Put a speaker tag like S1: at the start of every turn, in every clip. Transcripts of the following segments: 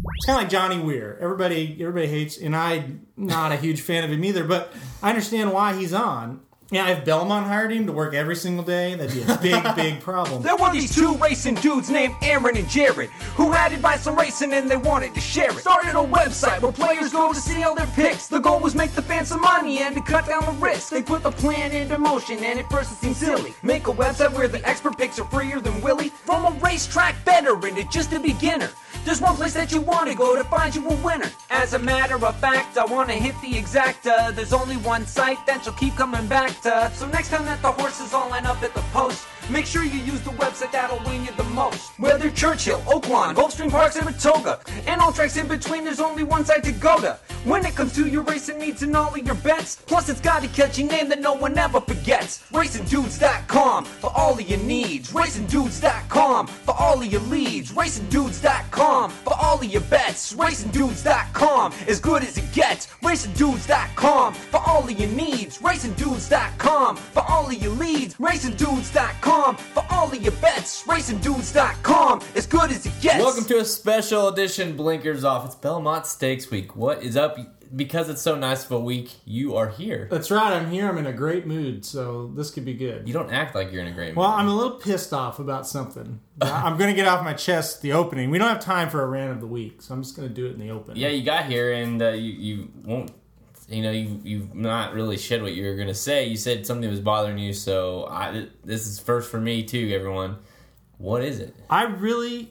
S1: It's kind of like Johnny Weir. Everybody hates, and I'm not a huge fan of him either, but I understand why he's on. Yeah, if Belmont hired him to work every single day, that'd be a big problem.
S2: There were these two racing dudes named Aaron and Jared who had advice on racing and they wanted to share it. Started a website where players go to see all their picks. The goal was make the fans some money and to cut down the risk. They put the plan into motion and at first it seemed silly. Make a website where the expert picks are freer than Willie. From a racetrack veteran to just a beginner. There's one place that you want to go to find you a winner. As a matter of fact, I want to hit the exacta. There's only one site that you'll keep coming back to. So next time that the horses all line up at the post, make sure you use the website that'll win you the most. Whether Churchill, Oaklawn, Gulfstream Park, Saratoga, and all tracks in between, there's only one site to go to. When it comes to your racing needs and all of your bets, plus it's got a catchy name that no one ever forgets. RacingDudes.com for all of your needs. RacingDudes.com for all of your leads. RacingDudes.com for all of your bets. RacingDudes.com as good as it gets. RacingDudes.com for all of your needs. RacingDudes.com for all of your leads. RacingDudes.com for all of your bets. RacingDudes.com as good as it gets.
S3: Welcome to a special edition Blinkers Off. It's Belmont Stakes Week. What is up? Because it's so nice of a week, you are here.
S1: That's right, I'm here. I'm in a great mood, so this could be good.
S3: You don't act like you're in a great mood.
S1: Well, I'm a little pissed off about something. I'm going to get off my chest the opening. We don't have time for a rant of the week, so I'm just going to do it in the open.
S3: Yeah, you got here, and you won't... you've not really said what you were going to say. You said something was bothering you, so this is first for me, too, everyone. What is it?
S1: I really...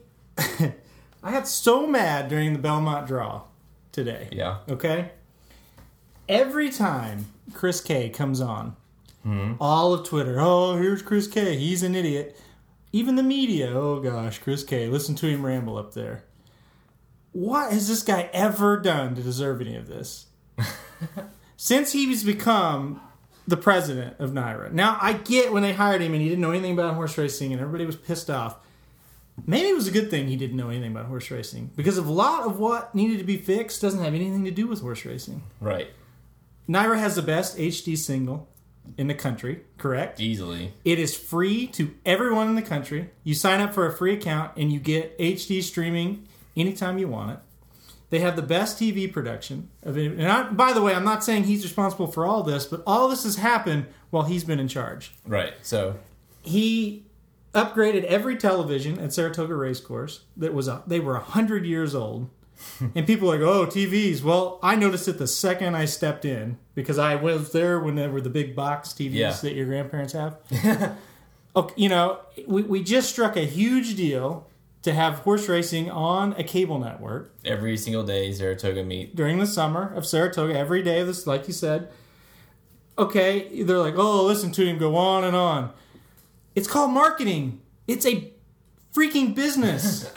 S1: I got so mad during the Belmont draw today.
S3: Yeah.
S1: Okay? Every time Chris K comes on, all of Twitter, oh, here's Chris K, he's an idiot. Even the media, oh gosh, Chris K, listen to him ramble up there. What has this guy ever done to deserve any of this? Since he's become the president of NYRA. Now, I get when they hired him and he didn't know anything about horse racing and everybody was pissed off. Maybe it was a good thing he didn't know anything about horse racing. Because a lot of what needed to be fixed doesn't have anything to do with horse racing.
S3: Right.
S1: NYRA has the best HD single in the country, correct?
S3: Easily.
S1: It is free to everyone in the country. You sign up for a free account and you get HD streaming anytime you want it. They have the best TV production of it. And by the way, I'm not saying he's responsible for all this, but all this has happened while he's been in charge.
S3: Right. So
S1: he upgraded every television at Saratoga Racecourse. They were 100 years old. And people are like, oh, TVs. Well, I noticed it the second I stepped in because I was there when there were the big box TVs that your grandparents have. Okay, we just struck a huge deal to have horse racing on a cable network.
S3: Every single day, Saratoga meet.
S1: During the summer of Saratoga, every day of this, like you said. Okay, they're like, oh, listen to him go on and on. It's called marketing. It's a freaking business.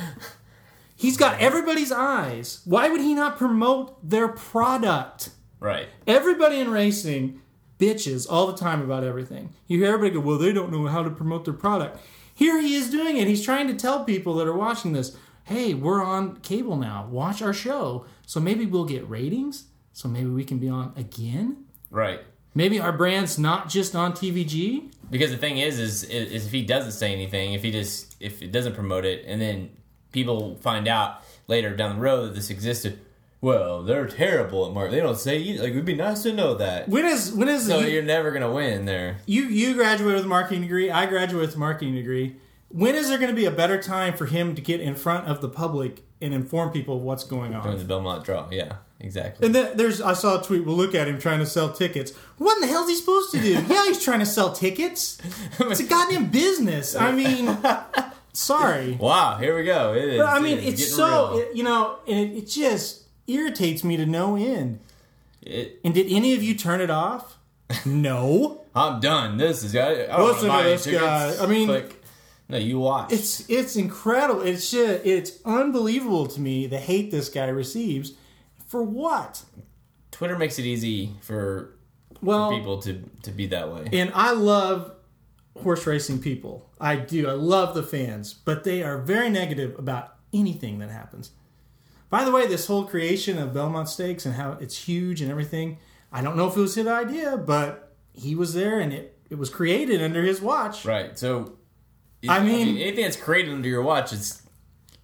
S1: He's got everybody's eyes. Why would he not promote their product?
S3: Right.
S1: Everybody in racing bitches all the time about everything. You hear everybody go, well, they don't know how to promote their product. Here he is doing it. He's trying to tell people that are watching this, hey, we're on cable now. Watch our show. So maybe we'll get ratings. So maybe we can be on again.
S3: Right.
S1: Maybe our brand's not just on TVG. Because
S3: the thing is if he doesn't say anything, if it doesn't promote it, and then people find out later down the road that this existed, well, they're terrible at marketing. They don't say either. Like, it would be nice to know that. When is so you're never going to win there.
S1: You graduated with a marketing degree. I graduated with a marketing degree. When is there going to be a better time for him to get in front of the public and inform people of what's going on?
S3: During the Belmont draw, yeah, exactly.
S1: And then I saw a tweet, well, look at him trying to sell tickets. What in the hell is he supposed to do? Yeah, he's trying to sell tickets. It's a goddamn business. I mean, sorry.
S3: Wow, here we go. It is.
S1: But, I mean, it's so, and it just irritates me to no end. And did any of you turn it off? No.
S3: I'm done. This is...
S1: Listen to this guy. I mean...
S3: No, you watch.
S1: It's incredible. It's unbelievable to me the hate this guy receives. For what?
S3: Twitter makes it easy for people to be that way.
S1: And I love horse racing people. I do. I love the fans. But they are very negative about anything that happens. By the way, this whole creation of Belmont Stakes and how it's huge and everything, I don't know if it was his idea, but he was there and it was created under his watch.
S3: Right. So... anything that's created under your watch is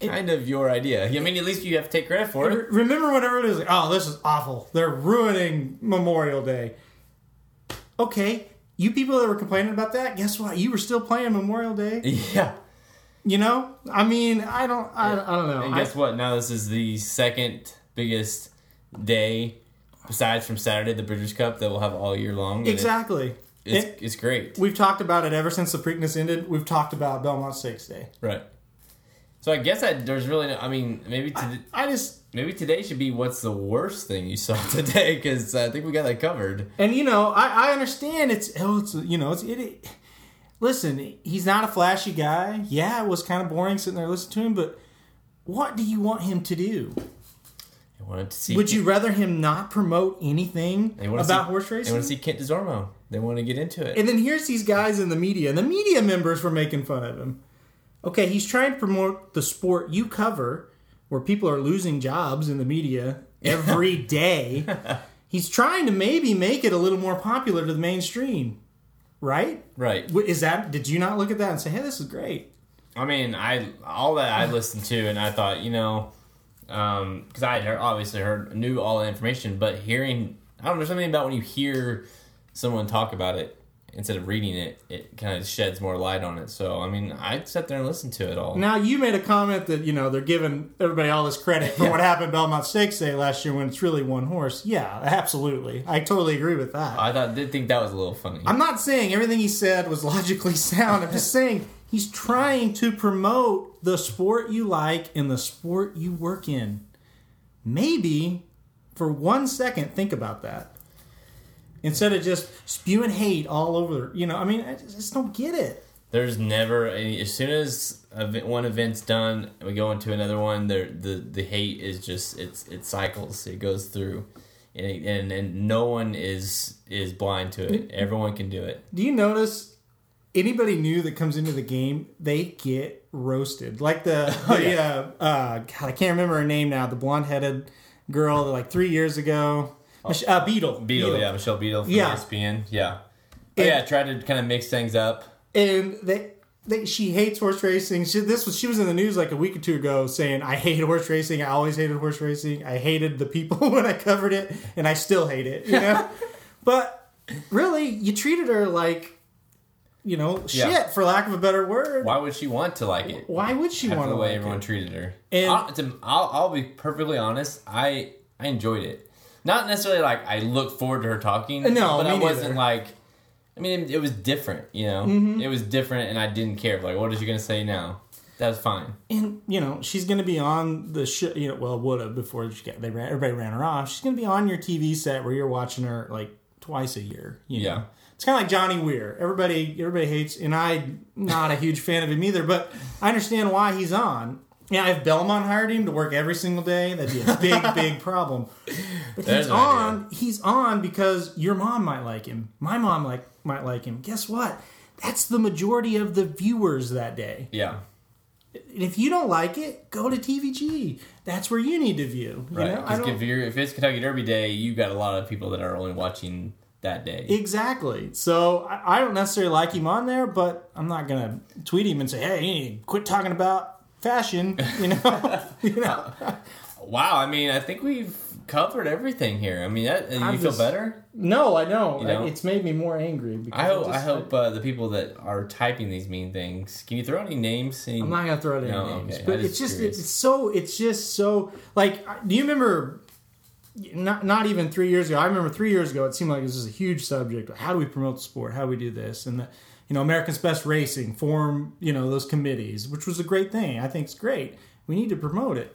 S3: kind of your idea. I mean, at least you have to take credit for it.
S1: Remember when everybody was like, oh, this is awful. They're ruining Memorial Day. Okay, you people that were complaining about that, guess what? You were still playing Memorial Day.
S3: Yeah.
S1: You know? I mean, I don't know.
S3: And guess what? Now this is the second biggest day, besides from Saturday, the British Cup, that we'll have all year long.
S1: Exactly.
S3: It's great.
S1: We've talked about it ever since the Preakness ended. We've talked about Belmont Stakes Day.
S3: Right. So I guess there's really no... I mean, maybe maybe today should be what's the worst thing you saw today, because I think we got that covered.
S1: And, you know, I understand listen, he's not a flashy guy. Yeah, it was kind of boring sitting there listening to him, but what do you want him to do?
S3: I wanted to see...
S1: Would you rather him not promote anything about horse racing?
S3: They want to see Kent DeZormo. They want to get into it.
S1: And then here's these guys in the media, and the media members were making fun of him. Okay, he's trying to promote the sport you cover, where people are losing jobs in the media every day. He's trying to maybe make it a little more popular to the mainstream, right?
S3: Right.
S1: Did you not look at that and say, hey, this is great?
S3: I mean, all that I listened to, and I thought, you know, because I had obviously knew all the information, but hearing, I don't know, something about when you hear someone talk about it, instead of reading it, it kind of sheds more light on it. So, I mean, I sat there and listened to it all.
S1: Now, you made a comment that, you know, they're giving everybody all this credit for what happened at Belmont Stakes Day last year when it's really one horse. Yeah, absolutely. I totally agree with that.
S3: I did think that was a little funny.
S1: I'm not saying everything he said was logically sound. I'm just saying he's trying to promote the sport you like and the sport you work in. Maybe, for 1 second, think about that. Instead of just spewing hate all over, you know, I mean, I just don't get it.
S3: There's never any. As soon as one event's done, we go into another one. The hate is just it cycles. It goes through, and no one is blind to it. Everyone can do it.
S1: Do you notice anybody new that comes into the game, they get roasted? Like God, I can't remember her name now. The blonde-headed girl, like 3 years ago. Beadle,
S3: yeah, Michelle Beadle from ESPN, yeah. Tried to kind of mix things up,
S1: and she hates horse racing. She was in the news like a week or two ago saying, "I hate horse racing. I always hated horse racing. I hated the people when I covered it, and I still hate it." You know, but really, you treated her like, you know, shit, for lack of a better word.
S3: Why would she want to like it?
S1: Why would she want to like it?
S3: The way everyone treated her. And I'll be perfectly honest. I enjoyed it. Not necessarily like I look forward to her talking.
S1: No,
S3: but I wasn't
S1: neither.
S3: like. I mean, it was different, you know. Mm-hmm. It was different, and I didn't care. Like, what is she going to say now? That was fine.
S1: And you know, she's going to be on the show. You know, well, would have before everybody ran her off. She's going to be on your TV set where you're watching her like twice a year. You know? It's kind of like Johnny Weir. Everybody hates, and I'm not a huge fan of him either. But I understand why he's on. Yeah, if Belmont hired him to work every single day, that'd be a big, big problem. But he's on because your mom might like him. My mom might like him. Guess what? That's the majority of the viewers that day.
S3: Yeah.
S1: If you don't like it, go to TVG. That's where you need to view.
S3: Right. Because if it's Kentucky Derby Day, you got a lot of people that are only watching that day.
S1: Exactly. So I don't necessarily like him on there, but I'm not going to tweet him and say, hey, quit talking about fashion, you know.
S3: Wow, I mean, I think we've covered everything here. I mean, you feel better?
S1: No, I don't. You know? It's made me more angry.
S3: I hope the people that are typing these mean things. Can you throw any names?
S1: I'm not gonna throw any names,
S3: okay.
S1: but it's just so. Like, do you remember? Not even 3 years ago. I remember 3 years ago. It seemed like it was a huge subject. How do we promote the sport? How do we do this? And you know, America's Best Racing form, you know, those committees, which was a great thing. I think it's great. We need to promote it.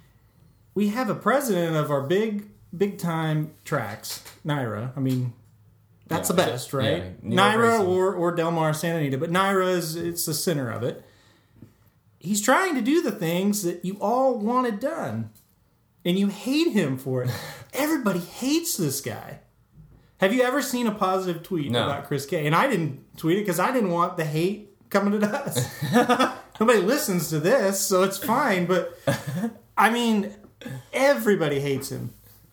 S1: We have a president of our big time tracks, NYRA. I mean, that's the best, right? Yeah, NYRA or Del Mar Santa Anita, but NYRA it's the center of it. He's trying to do the things that you all wanted done, and you hate him for it. Everybody hates this guy. Have you ever seen a positive tweet about Chris K? And I didn't tweet it because I didn't want the hate coming to us. Nobody listens to this, so it's fine. But, I mean, everybody hates him.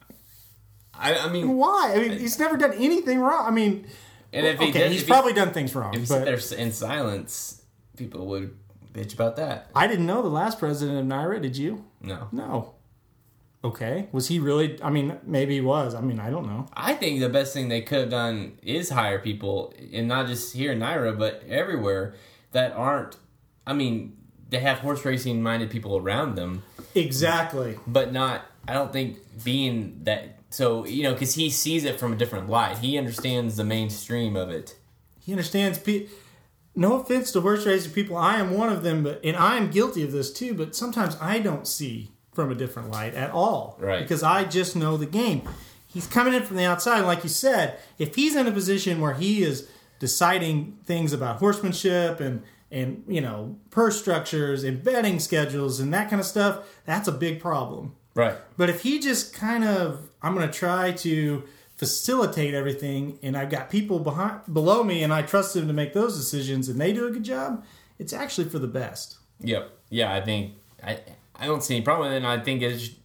S3: I mean...
S1: Why? I mean, he's never done anything wrong. I mean...
S3: And if
S1: he's probably done things wrong.
S3: If he sit there in silence, people would bitch about that.
S1: I didn't know the last president of NYRA. Did you?
S3: No.
S1: No. Okay. Was he really? I mean, maybe he was. I mean, I don't know.
S3: I think the best thing they could have done is hire people, and not just here in NYRA, but everywhere that aren't. I mean, they have horse racing minded people around them.
S1: Exactly.
S3: But not. I don't think being that. So because he sees it from a different light. He understands the mainstream of it.
S1: He understands. No offense to horse racing people, I am one of them, and I am guilty of this too. But sometimes I don't see from a different light at all,
S3: right? Because
S1: I just know the game. He's coming in from the outside, and like you said, if he's in a position where he is deciding things about horsemanship and purse structures and betting schedules and that kind of stuff, that's a big problem,
S3: right?
S1: But if he just kind of, I'm going to try to facilitate everything, and I've got people below me, and I trust them to make those decisions, and they do a good job, it's actually for the best.
S3: Yep. Yeah, I think I don't see any problem with it. And I think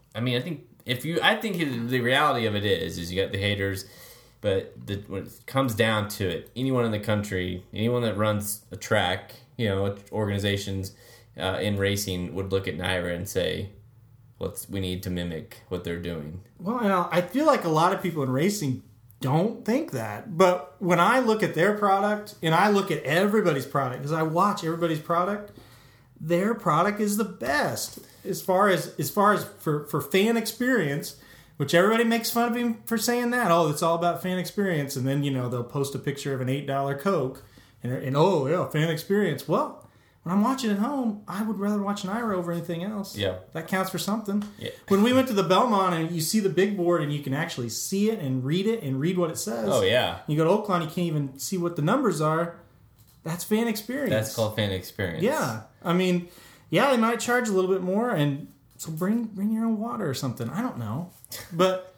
S3: the reality of it is you got the haters, but when it comes down to it, anyone in the country, anyone that runs a track, organizations in racing would look at NYRA and say, we need to mimic what they're doing.
S1: Well, I feel like a lot of people in racing don't think that. But when I look at their product, and I look at everybody's product, because I watch everybody's product, their product is the best. As far as for fan experience, which everybody makes fun of him for saying that. Oh, it's all about fan experience. And then, they'll post a picture of an $8 Coke. And oh, yeah, fan experience. Well, when I'm watching at home, I would rather watch NYRA over anything else.
S3: Yeah.
S1: That counts for something.
S3: Yeah.
S1: When we went to the Belmont and you see the big board and you can actually see it and read what it says.
S3: Oh, yeah.
S1: You go to Oaklawn, you can't even see what the numbers are. That's fan experience.
S3: That's called fan experience.
S1: Yeah. I mean, yeah, they might charge a little bit more, and so bring your own water or something. I don't know. But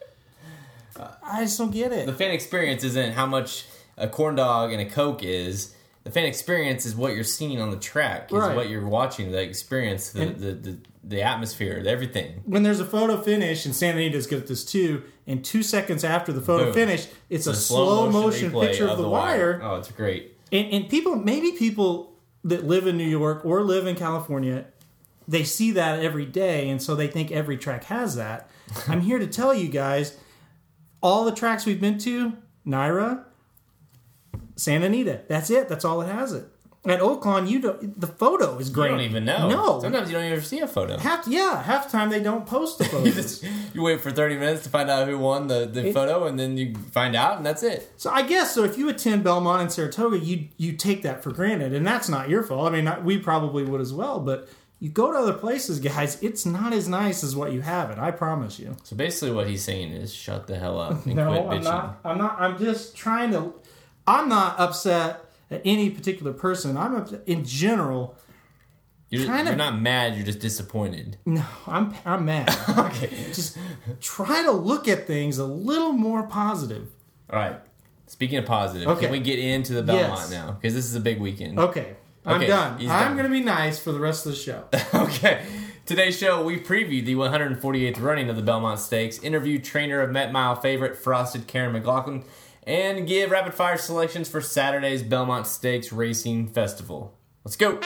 S1: I just don't get it.
S3: The fan experience isn't how much a corn dog and a Coke is. The fan experience is what you're seeing on the track, is what you're watching, the experience, the atmosphere, everything.
S1: When there's a photo finish, and Santa Anita's good at this too, and 2 seconds after the photo finish, it's a slow motion picture of the wire.
S3: Oh, it's great.
S1: And people that live in New York or live in California, they see that every day, and so they think every track has that. I'm here to tell you guys, all the tracks we've been to, NYRA, Santa Anita, that's it. That's all that has it. At Oaklawn, the photo is great.
S3: You don't even know.
S1: No.
S3: Sometimes you don't even see a photo.
S1: Half the time they don't post the photos.
S3: you wait for 30 minutes to find out who won the photo, and then you find out, and that's it.
S1: So I guess, if you attend Belmont and Saratoga, you take that for granted, and that's not your fault. I mean, we probably would as well, but you go to other places, guys, it's not as nice as what you have it. I promise you.
S3: So basically what he's saying is shut the hell up and
S1: no,
S3: quit bitching.
S1: I'm not. I'm just trying to... I'm not upset at any particular person. I'm upset in general.
S3: You're not mad. You're just disappointed.
S1: No, I'm mad.
S3: Okay.
S1: Just try to look at things a little more positive.
S3: All right. Speaking of positive, can we get into the Belmont now? Because this is a big weekend.
S1: Okay. I'm done. I'm going to be nice for the rest of the show.
S3: Okay. Today's show, we previewed the 148th running of the Belmont Stakes, interviewed trainer of Met Mile favorite Frosted Karen McLaughlin, and give rapid-fire selections for Saturday's Belmont Stakes Racing Festival. Let's go!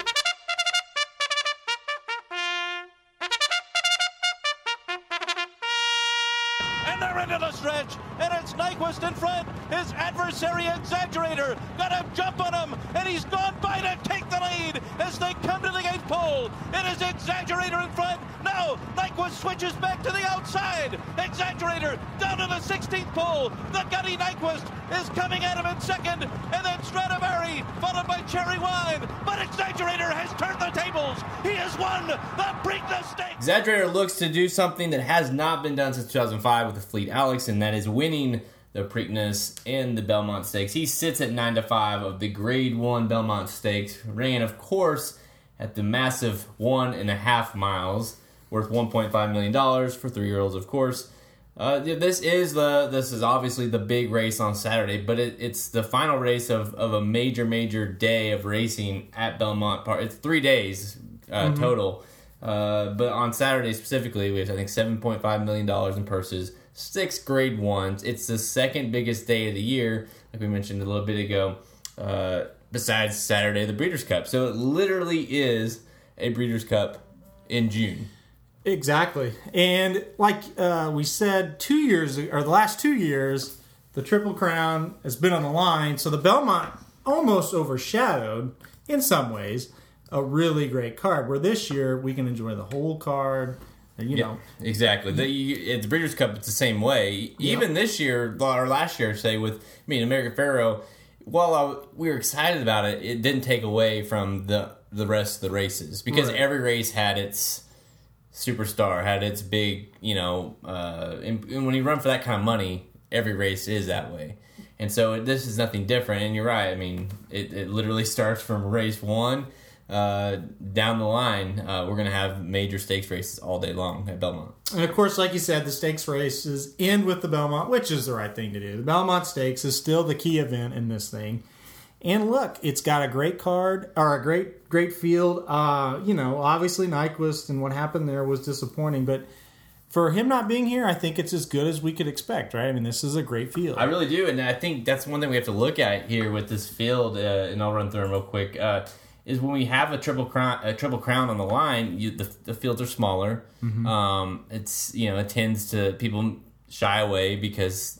S4: And they're into the stretch, and it's Nyquist in front. His adversary, Exaggerator, got a jump on him, and he's gone by to take the lead as they come to the 8th pole. It is Exaggerator in front. Now, Nyquist switches back to the outside. Exaggerator down to the 16th pole. The gutty Nyquist is coming at him in second, and then Stradivari, followed by Cherry Wine. But Exaggerator has turned the tables. He has won the Preakness Stakes.
S3: Exaggerator looks to do something that has not been done since 2005 with the Fleet Alex, and that is winning the Preakness and the Belmont Stakes. He sits at 9-5 of the Grade 1 Belmont Stakes, ran, of course, at the massive 1.5 miles, worth $1.5 million for 3-year-olds, of course. This is obviously the big race on Saturday, but it's the final race of a major day of racing at Belmont Park. It's 3 days total, but on Saturday specifically, we have I think $7.5 million in purses, 6 Grade 1s. It's the second biggest day of the year, like we mentioned a little bit ago, besides Saturday, the Breeders' Cup. So it literally is a Breeders' Cup in June.
S1: Exactly. And like we said, the last 2 years, the Triple Crown has been on the line. So the Belmont almost overshadowed, in some ways, a really great card. Where this year, we can enjoy the whole card. And, you know.
S3: Exactly. The Breeders' Cup, it's the same way. Even this year, or last year, say, with American Pharoah, while we were excited about it, it didn't take away from the rest of the races. Because every race had its superstar, had its big, and when you run for that kind of money, every race is that way. And so this is nothing different. And you're right. I mean, it literally starts from race 1 down the line. We're going to have major stakes races all day long at Belmont.
S1: And of course, like you said, the stakes races end with the Belmont, which is the right thing to do. The Belmont Stakes is still the key event in this thing. And look, it's got a great card, or a great field. Obviously Nyquist and what happened there was disappointing, but for him not being here, I think it's as good as we could expect, right? I mean, this is a great field.
S3: I really do, and I think that's one thing we have to look at here with this field, and I'll run through them real quick, is when we have a triple crown on the line, the fields are smaller. Mm-hmm. It tends to, people shy away because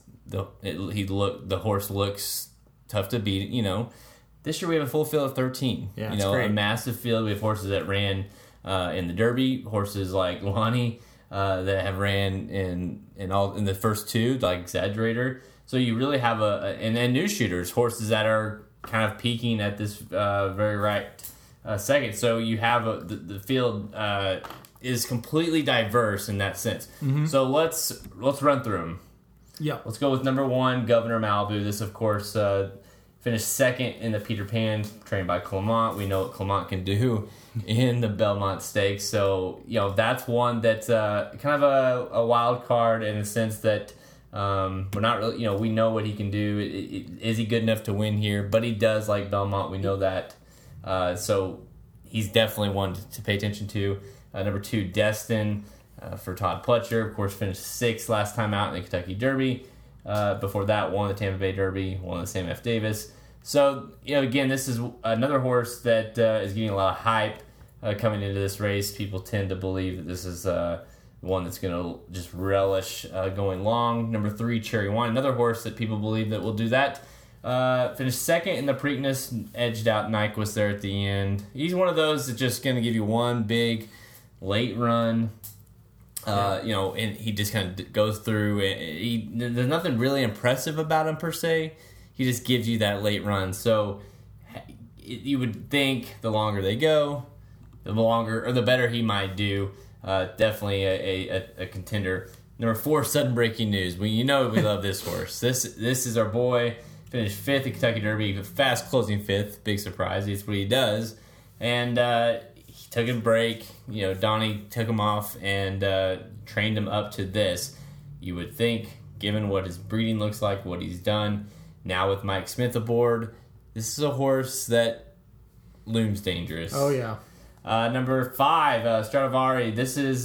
S3: the horse looks tough to beat. This year we have a full field of 13.
S1: Yeah, it's great.
S3: A massive field. We have horses that ran in the Derby, horses like Lonnie that have ran in the first 2, like Exaggerator. So you really have and then new shooters, horses that are kind of peaking at this very right second. So you have the field is completely diverse in that sense. Mm-hmm. So let's run through them.
S1: Yeah,
S3: let's go with number 1, Governor Malibu. This, of course, finished second in the Peter Pan, trained by Clement. We know what Clement can do in the Belmont Stakes. So, that's one that's kind of a wild card in the sense that we're not really, we know what he can do. Is he good enough to win here? But he does like Belmont. We know that. So he's definitely one to pay attention to. Number 2, Destin for Todd Pletcher. Of course, finished 6th last time out in the Kentucky Derby. Before that, won the Tampa Bay Derby, won the Sam F. Davis. So, again, this is another horse that is getting a lot of hype coming into this race. People tend to believe that this is one that's going to just relish going long. Number 3, Cherry Wine, another horse that people believe that will do that. Finished second in the Preakness, edged out Nyquist there at the end. He's one of those that's just going to give you one big late run. And he just kind of goes through. There's nothing really impressive about him per se. He just gives you that late run. So you would think the longer they go, the better he might do. Definitely a contender. Number 4, Sudden Breaking News. We love this horse. This is our boy. Finished 5th in Kentucky Derby, fast closing 5th. Big surprise. That's what he does. And he took a break. Donnie took him off and trained him up to this. You would think, given what his breeding looks like, what he's done, now with Mike Smith aboard, this is a horse that looms dangerous.
S1: Oh, yeah.
S3: Number 5, Stradivari. This is,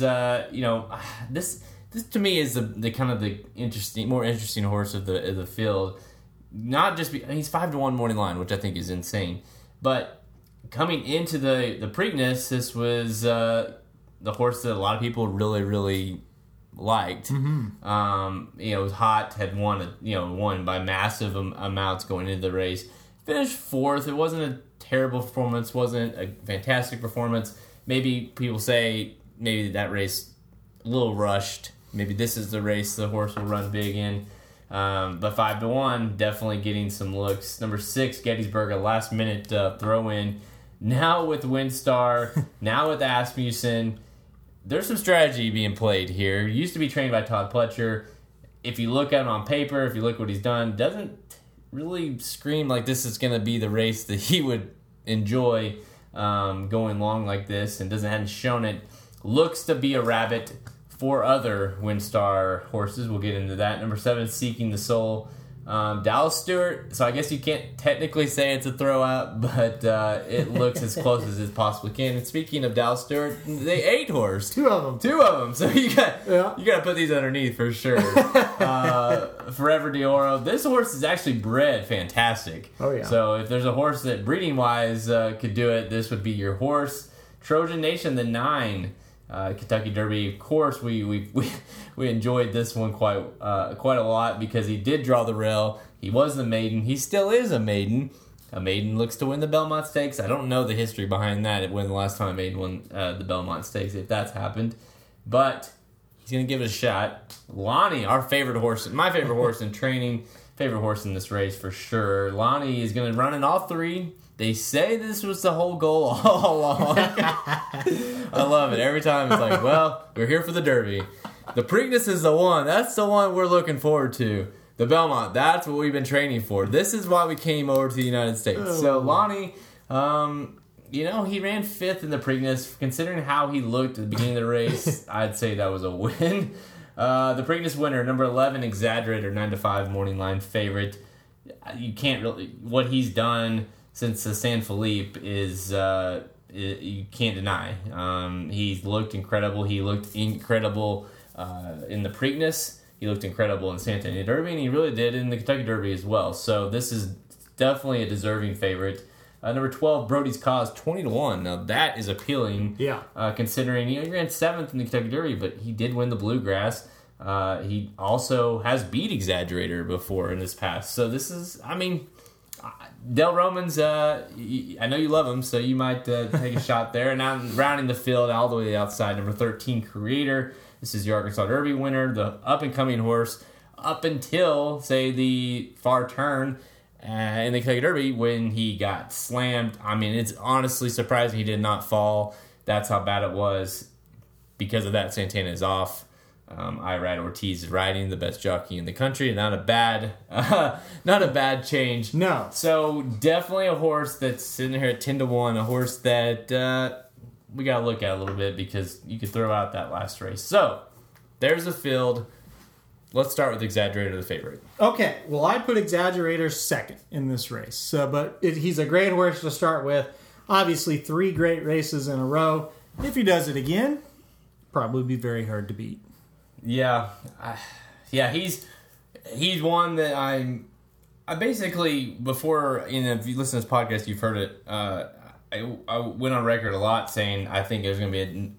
S3: this to me is the kind of the more interesting horse of the field. Not just he's 5-1 morning line, which I think is insane. But coming into the Preakness, this was the horse that a lot of people really, really liked. Mm-hmm. It was hot, had won by massive amounts going into the race. Finished 4th. It wasn't a terrible performance, wasn't a fantastic performance. Maybe people say maybe that race a little rushed. Maybe this is the race the horse will run big in. But 5-1, definitely getting some looks. Number 6, Gettysburg, a last minute throw in. Now with Windstar, now with Asmussen, there's some strategy being played here. He used to be trained by Todd Pletcher. If you look at him on paper, if you look what he's done, doesn't really scream like this is going to be the race that he would enjoy going long like this, and hadn't shown it. Looks to be a rabbit. 4 other Windstar horses. We'll get into that. Number 7, Seeking the Soul. Dallas Stewart. So I guess you can't technically say it's a throwout, but it looks as close as it possibly can. And speaking of Dallas Stewart, the 8 horse.
S1: 2 of them.
S3: 2 of them. So you got to put these underneath for sure. Forever Dioro. This horse is actually bred fantastic.
S1: Oh yeah.
S3: So if there's a horse that breeding wise could do it, this would be your horse. Trojan Nation, the 9 Kentucky Derby. Of course, we enjoyed this one quite a lot because he did draw the rail. He was the maiden. He still is a maiden. A maiden looks to win the Belmont Stakes. I don't know the history behind that, when the last time a maiden won the Belmont Stakes, if that's happened. But he's going to give it a shot. Lonnie, our favorite horse, my favorite horse in training, favorite horse in this race for sure. Lonnie is going to run in all 3. They say this was the whole goal all along. I love it. Every time it's like, well, we're here for the Derby. The Preakness is the one. That's the one we're looking forward to. The Belmont, that's what we've been training for. This is why we came over to the United States. Oh. So Lonnie, he ran 5th in the Preakness. Considering how he looked at the beginning of the race, I'd say that was a win. The Preakness winner, number 11, Exaggerator, 9-5 morning line favorite. You can't really... What he's done since the San Felipe is... you can't deny. He's looked incredible. He looked incredible in the Preakness. He looked incredible in Santa Anita Derby, and he really did in the Kentucky Derby as well. So this is definitely a deserving favorite. Number 12, Brody's Cause, 20-1. Now that is appealing. Yeah. Considering he ran 7th in the Kentucky Derby, but he did win the Bluegrass. He also has beat Exaggerator before in his past. So this is, Del Romans, I know you love him, so you might take a shot there. And now rounding the field all the way outside, number 13, Creator. This is your Arkansas Derby winner, the up-and-coming horse, up until, say, the far turn in the Kentucky Derby when he got slammed. It's honestly surprising he did not fall. That's how bad it was. Because of that, Santana is off. Irad Ortiz is riding, the best jockey in the country. Not a bad change. No. So definitely a horse that's sitting here at 10-1. A horse that we got to look at a little bit because you could throw out that last race. So there's the field. Let's start with Exaggerator, the favorite.
S1: Okay. Well, I put Exaggerator second in this race. He's a great horse to start with. Obviously, 3 great races in a row. If he does it again, probably be very hard to beat. Yeah, he's one that I basically, before, if you listen to this podcast, you've heard it. I went on record a lot saying I think there's going to be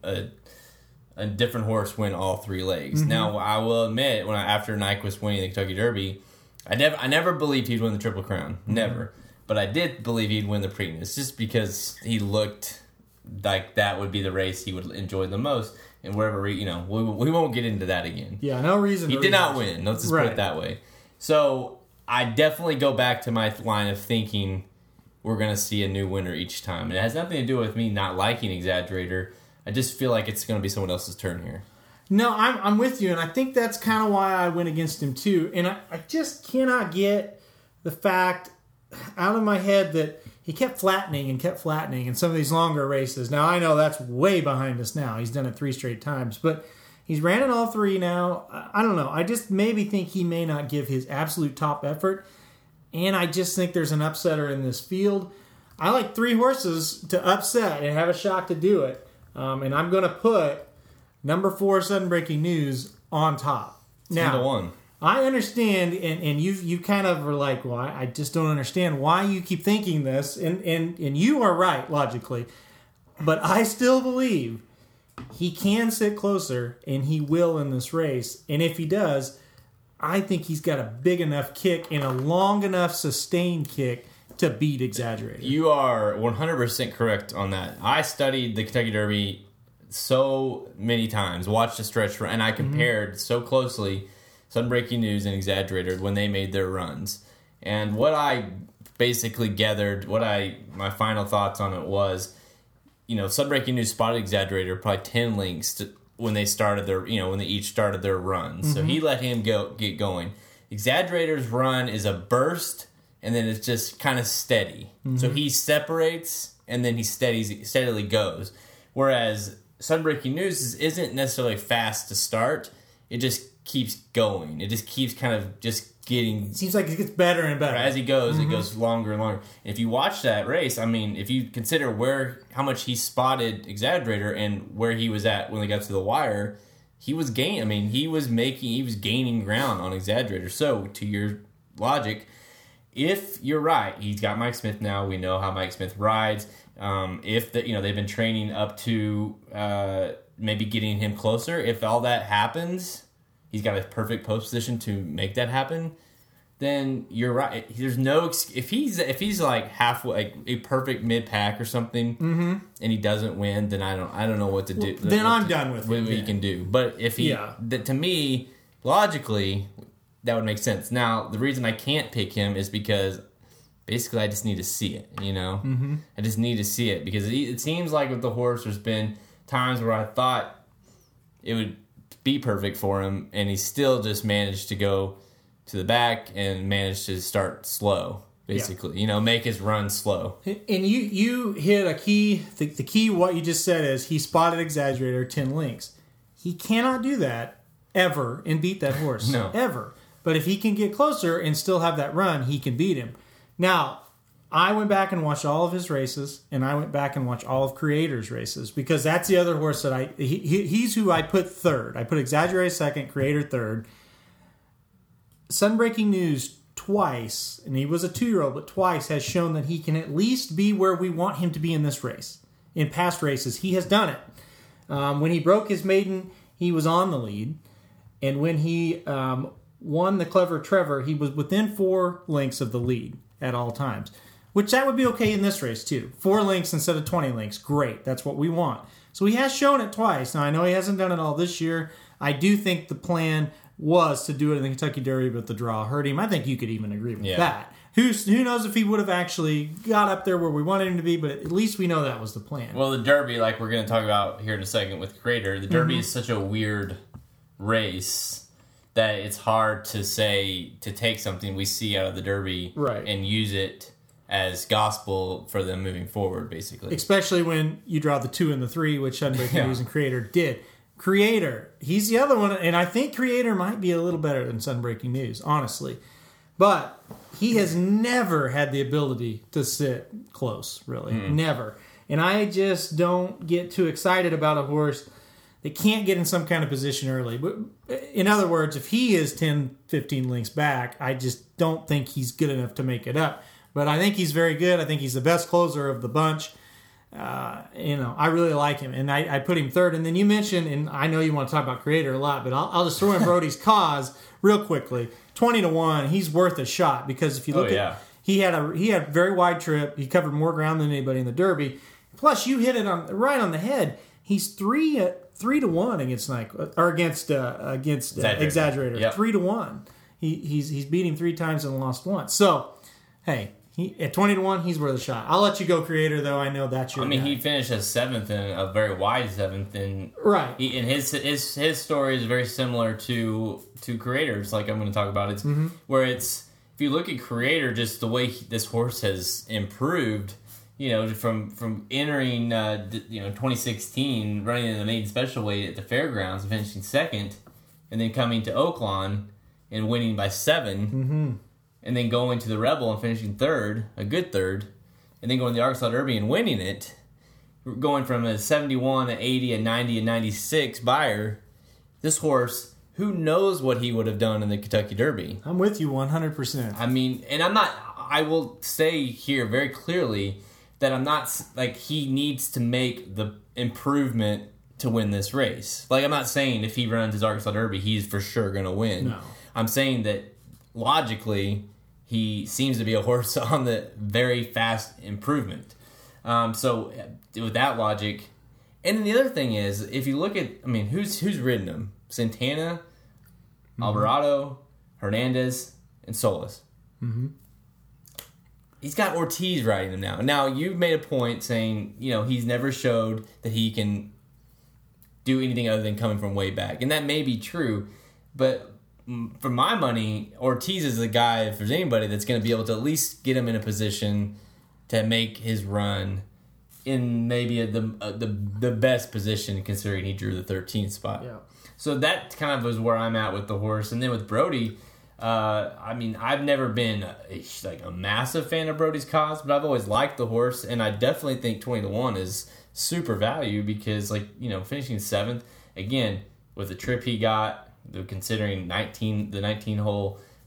S1: a different horse win all 3 legs. Mm-hmm. Now, I will admit, after Nyquist winning the Kentucky Derby, I never believed he'd win the Triple Crown, never. But I did believe he'd win the Preakness, just because he looked like that would be the race he would enjoy the most. And wherever, we won't get into that again. Yeah, no reason. He did not win. Let's just put it that way. So I definitely go back to my line of thinking we're going to see a new winner each time. And it has nothing to do with me not liking Exaggerator. I just feel like it's going to be someone else's turn here. No, I'm with you, and I think that's kind of why I went against him too. And I just cannot get the fact out of my head that he kept flattening in some of these longer races. Now, I know that's way behind us now. He's done it 3 straight times. But he's ran in all 3 now. I don't know. I just maybe think he may not give his absolute top effort. And I just think there's an upsetter in this field. I like 3 horses to upset and have a shot to do it. And I'm going to put number 4, Sudden Breaking News, on top. Now, 1. I understand, and you kind of are like, well, I just don't understand why you keep thinking this, and you are right, logically. But I still believe he can sit closer, and he will in this race. And if he does, I think he's got a big enough kick and a long enough sustained kick to beat Exaggerator. You are 100% correct on that. I studied the Kentucky Derby so many times, watched the stretch run, and I compared so closely Sudden Breaking News and Exaggerator when they made their runs. And what I basically gathered, my final thoughts on it was, Sudden Breaking News spotted Exaggerator probably 10 lengths when they started when they each started their runs. Mm-hmm. So he let him get going. Exaggerator's run is a burst, and then it's just kind of steady. Mm-hmm. So he separates, and then he steadily goes. Whereas Sudden Breaking News isn't necessarily fast to start. It just keeps going. It just keeps kind of just getting... Seems like it gets better and better. As he goes, it goes longer and longer. And if you watch that race, if you consider how much he spotted Exaggerator and where he was at when they got to the wire, he was gaining. He was gaining ground on Exaggerator. So, to your logic, if you're right, he's got Mike Smith now. We know how Mike Smith rides.
S3: If they've been training up to maybe getting him closer. If all that happens, he's got a perfect post position to make that happen. Then you're right. There's no if he's like halfway, like a perfect mid pack or something, and he doesn't win. Then I don't know what to do.
S1: Then I'm done with
S3: what he can do. But if he, to me, logically, that would make sense. Now the reason I can't pick him is because basically I just need to see it. I just need to see it because it seems like with the horse, there's been times where I thought it would be perfect for him, and he still just managed to go to the back and managed to start slow, basically. Make his run slow.
S1: And you hit a key. The key, what you just said is he spotted Exaggerator 10 lengths. He cannot do that ever and beat that horse.
S3: No.
S1: Ever. But if he can get closer and still have that run, he can beat him. Now, I went back and watched all of his races, and I went back and watched all of Creator's races, because that's the other horse that he's who I put third. I put Exaggerator second, Creator third. Sunbreaking News twice, and he was a 2-year-old, but twice has shown that he can at least be where we want him to be in this race. In past races, he has done it. When he broke his maiden, he was on the lead. And when he won the Clever Trevor, he was within 4 lengths of the lead at all times. Which that would be okay in this race, too. 4 lengths instead of 20 lengths. Great. That's what we want. So he has shown it twice. Now, I know he hasn't done it all this year. I do think the plan was to do it in the Kentucky Derby, but the draw hurt him. I think you could even agree with that. Who knows if he would have actually got up there where we wanted him to be, but at least we know that was the plan.
S3: Well, the Derby, like we're going to talk about here in a second with Creator, the Derby is such a weird race that it's hard to take something we see out of the Derby and use it as gospel for them moving forward, basically.
S1: Especially when you draw the 2 and the 3, which Sunbreaking News and Creator did. Creator, he's the other one, and I think Creator might be a little better than Sunbreaking News, honestly. But he has never had the ability to sit close, really. Never. And I just don't get too excited about a horse that can't get in some kind of position early. But in other words, if he is 10, 15 lengths back, I just don't think he's good enough to make it up. But I think he's very good. I think he's the best closer of the bunch. I really like him, and I put him third. And then you mentioned, and I know you want to talk about Creator a lot, but I'll just throw in Brody's Cause real quickly. 20-1, he's worth a shot, because if you look at he had a very wide trip. He covered more ground than anybody in the Derby. Plus, you hit it right on the head. He's 3-1 against Exaggerator.
S3: Yep.
S1: 3-1. He's beat him 3 times and lost once. So, hey. At 20-1, he's worth a shot. I'll let you go, Creator, though. I know that's your guy.
S3: He finished as 7th, and a very wide 7th, and his story is very similar to Creator's, like I'm going to talk about. It's where it's, if you look at Creator, just the way this horse has improved, from entering 2016, running in the maiden special weight at the fairgrounds and finishing 2nd, and then coming to Oaklawn and winning by 7. And then going to the Rebel and finishing 3rd, a good 3rd, and then going to the Arkansas Derby and winning it, going from a 71, an 80, a 90, a 96 buyer. This horse, who knows what he would have done in the Kentucky Derby?
S1: I'm with you 100%.
S3: And I will say here very clearly that I'm not, he needs to make the improvement to win this race. I'm not saying if he runs his Arkansas Derby, he's for sure going to win.
S1: No.
S3: I'm saying that logically, he seems to be a horse on the very fast improvement. So with that logic, and then the other thing is, if you look at, who's ridden him? Santana, Alvarado, Hernandez, and Solis. He's got Ortiz riding him now. Now, you've made a point saying, he's never showed that he can do anything other than coming from way back. And that may be true, but for my money, Ortiz is the guy, if there's anybody that's going to be able to at least get him in a position to make his run in maybe the best position, considering he drew the 13th spot.
S1: Yeah.
S3: So that kind of was where I'm at with the horse. And then with Brody, I've never been a massive fan of Brody's Cause, but I've always liked the horse, and I definitely think 20-1 is super value because, finishing 7th, again, with the trip he got, considering the 19 hole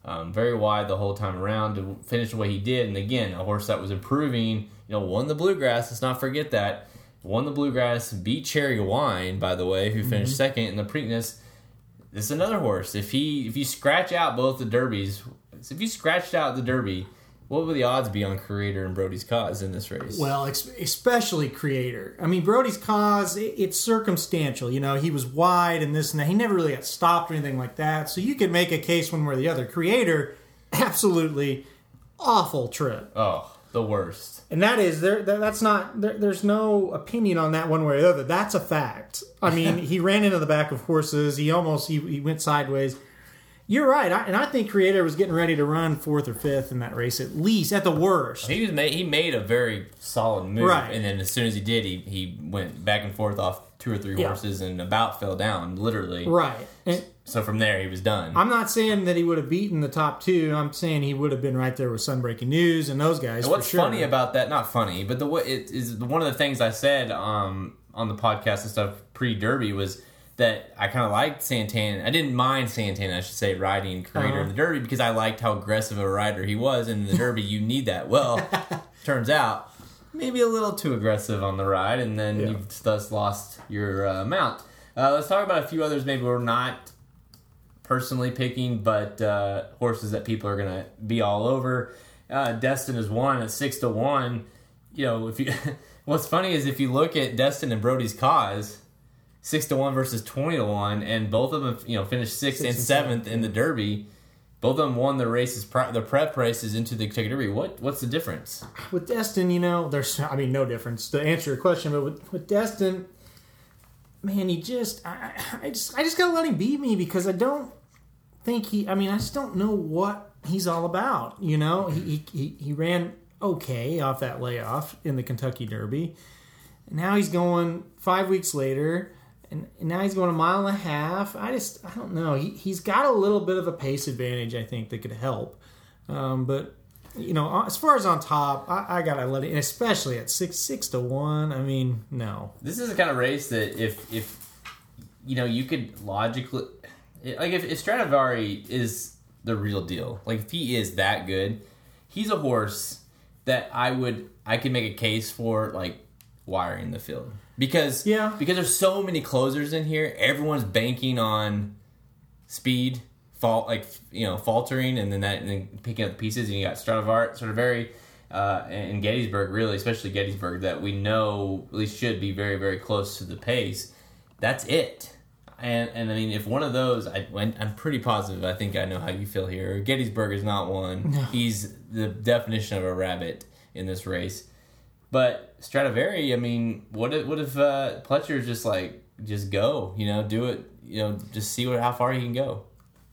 S3: very wide the whole time around to finish the way he did. And again, a horse that was improving, won the Bluegrass. Let's not forget that. Won the Bluegrass, beat Cherry Wine, by the way, who finished second in the Preakness. This is another horse. If you scratch out both the Derbies, if you scratched out the Derby, what would the odds be on Creator and Brody's Cause in this race?
S1: Well, especially Creator. I mean, Brody's Cause, it's circumstantial. He was wide and this and that. He never really got stopped or anything like that. So you could make a case one way or the other. Creator, absolutely awful trip.
S3: Oh, the worst.
S1: And that is, there's no opinion on that one way or the other. That's a fact. I mean, he ran into the back of horses. He went sideways. You're right, and I think Creator was getting ready to run 4th or 5th in that race, at least, at the worst.
S3: He made a very solid move,
S1: right.
S3: And then as soon as he did, he went back and forth off 2 or 3 horses and about fell down, literally.
S1: Right. And
S3: so from there, he was done.
S1: I'm not saying that he would have beaten the top 2. I'm saying he would have been right there with Sunbreaking News and those guys.
S3: And what's
S1: for sure.
S3: funny about that? Not funny, but it is one of the things I said on the podcast and stuff pre-Derby was that I kind of liked Santana. I didn't mind Santana, I should say, riding Creator in the Derby because I liked how aggressive a rider he was. And in the Derby, you need that. Well, turns out, maybe a little too aggressive on the ride, and then you've thus lost your mount. Let's talk about a few others maybe we're not personally picking, but horses that people are going to be all over. Destin is one at 6-1. If you what's funny is if you look at Destin and Brody's Cause, 6-1 versus 20-1, and both of them, finished 6th and 7th in the Derby. Both of them won the races, the prep races into the Kentucky Derby. What's the difference?
S1: With Destin, there's, no difference to answer your question, but with Destin, man, I just gotta let him beat me because I don't think I just don't know what he's all about. He ran okay off that layoff in the Kentucky Derby. And now he's going 5 weeks later. And now he's going 1.5 miles. I don't know. He's got a little bit of a pace advantage, I think, that could help. But, as far as on top, I got to let it, especially at 6-1. No.
S3: This is the kind of race that if you could logically, if Stradivari is the real deal, if he is that good, he's a horse that I could make a case for, wiring the field. Because there's so many closers in here, everyone's banking on speed, faltering, and then picking up the pieces. And you got Stradivari, and Gettysburg, really, especially Gettysburg, that we know at least should be very, very close to the pace. That's it. And if one of those, I'm pretty positive. I think I know how you feel here. Gettysburg is not one. No. He's the definition of a rabbit in this race. But Stradivari, what if Pletcher just go, do it, just see how far he can go.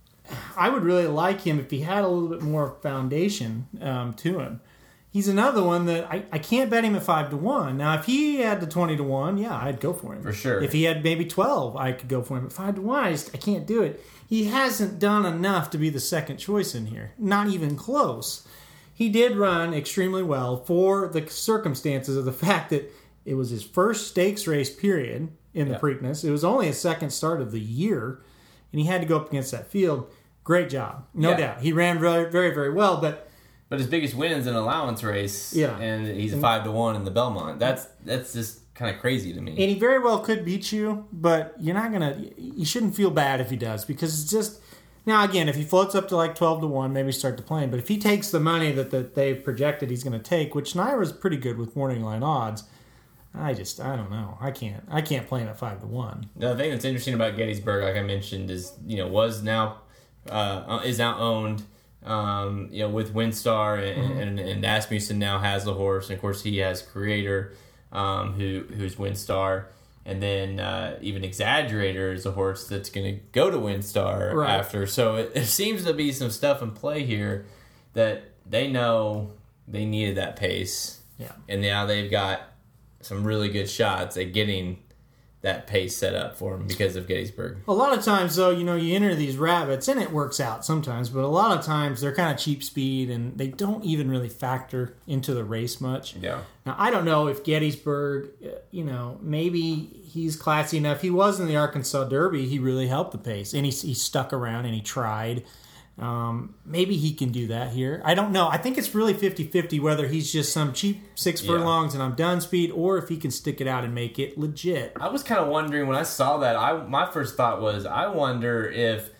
S1: I would really like him if he had a little bit more foundation to him. He's another one that I can't bet him at 5-1. Now, if he had the 20-1, yeah, I'd go for him.
S3: For sure.
S1: If he had maybe 12, I could go for him. At 5-1, I can't do it. He hasn't done enough to be the second choice in here. Not even close. He did run extremely well for the circumstances of the fact that it was his first stakes race period in the Preakness. It was only his second start of the year, and he had to go up against that field. Great job. No doubt. He ran very, very, very well, but
S3: his biggest win is an allowance race, and he's 5-1 in the Belmont. That's just kind of crazy to me.
S1: And he very well could beat you, but you shouldn't feel bad if he does, because it's just... Now, again, if he floats up to 12-1, maybe start to play him. But if he takes the money that they've projected he's going to take, which Naira's pretty good with morning line odds, I don't know. I can't play him at 5-1.
S3: The thing that's interesting about Gettysburg, like I mentioned, is is now owned. With Windstar and Asmussen now has the horse, and of course he has Creator, who's Windstar. And then even Exaggerator is a horse that's going to go to Windstar after. So it seems to be some stuff in play here that they know they needed that pace.
S1: Yeah.
S3: And now they've got some really good shots at getting that pace set up for them because of Gettysburg.
S1: A lot of times, though, you enter these rabbits, and it works out sometimes, but a lot of times they're kind of cheap speed, and they don't even really factor into the race much.
S3: Yeah.
S1: Now, I don't know if Gettysburg, maybe he's classy enough. He was in the Arkansas Derby. He really helped the pace, and he stuck around, and he tried. Maybe he can do that here. I don't know. I think it's really 50-50 whether he's just some cheap 6 furlongs and I'm done speed, or if he can stick it out and make it legit.
S3: I was kind of wondering when I saw that. My first thought was, I wonder if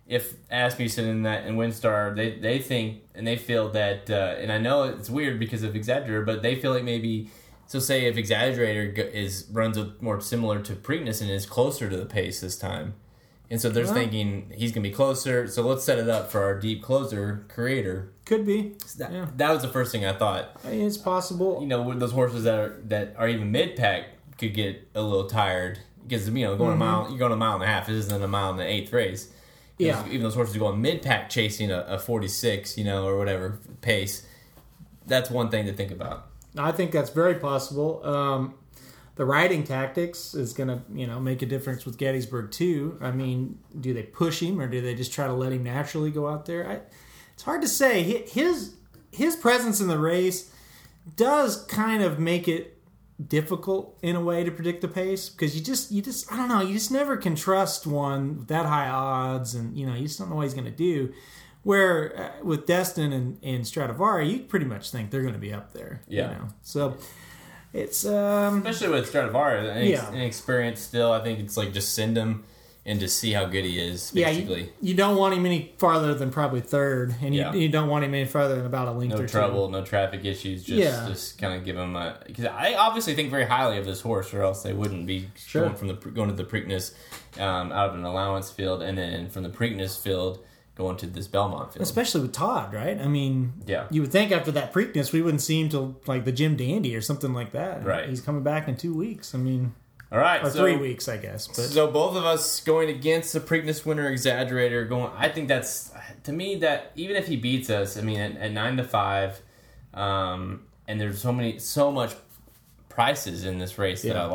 S3: Asmussen and Windstar they think and they feel that, and I know it's weird because of Exaggerator, but they feel like maybe. So say if Exaggerator runs more similar to Preakness and is closer to the pace this time. And so they're thinking he's going to be closer, so let's set it up for our deep closer, Creator.
S1: Could be.
S3: That was the first thing I thought.
S1: I mean, it's possible.
S3: With those horses that are even mid-pack could get a little tired. Because, going a mile, you're going a mile and a half. This isn't a mile in the 8th race. Yeah. Even those horses going mid-pack chasing a 46, or whatever, pace. That's one thing to think about.
S1: I think that's very possible. The riding tactics is going to, make a difference with Gettysburg too. I mean, do they push him or do they just try to let him naturally go out there? It's hard to say. His presence in the race does kind of make it difficult in a way to predict the pace because you just I don't know, you just never can trust one with that high odds, and you just don't know what he's going to do. Where with Destin and Stradivari, you pretty much think they're going to be up there. Yeah. So. It's
S3: especially with Stradivari, inexperienced still. I think it's like just send him and just see how good he is. Basically,
S1: yeah, you don't want him any farther than probably third, and you don't want him any farther than about a length.
S3: No
S1: or
S3: trouble,
S1: two.
S3: No traffic issues. Just kind of give him because I obviously think very highly of this horse, or else they wouldn't be going to the Preakness out of an allowance field, and then from the Preakness field. Going to this Belmont field.
S1: Especially with Todd, right? I mean, you would think after that Preakness, we wouldn't see him till like the Jim Dandy or something like that.
S3: Right.
S1: He's coming back in 2 weeks. I mean,
S3: all right,
S1: or 3 weeks, I guess. But.
S3: So both of us going against the Preakness winner, Exaggerator. I think that's, to me, that even if he beats us, I mean, at 9-5, and there's so much prices in this race that I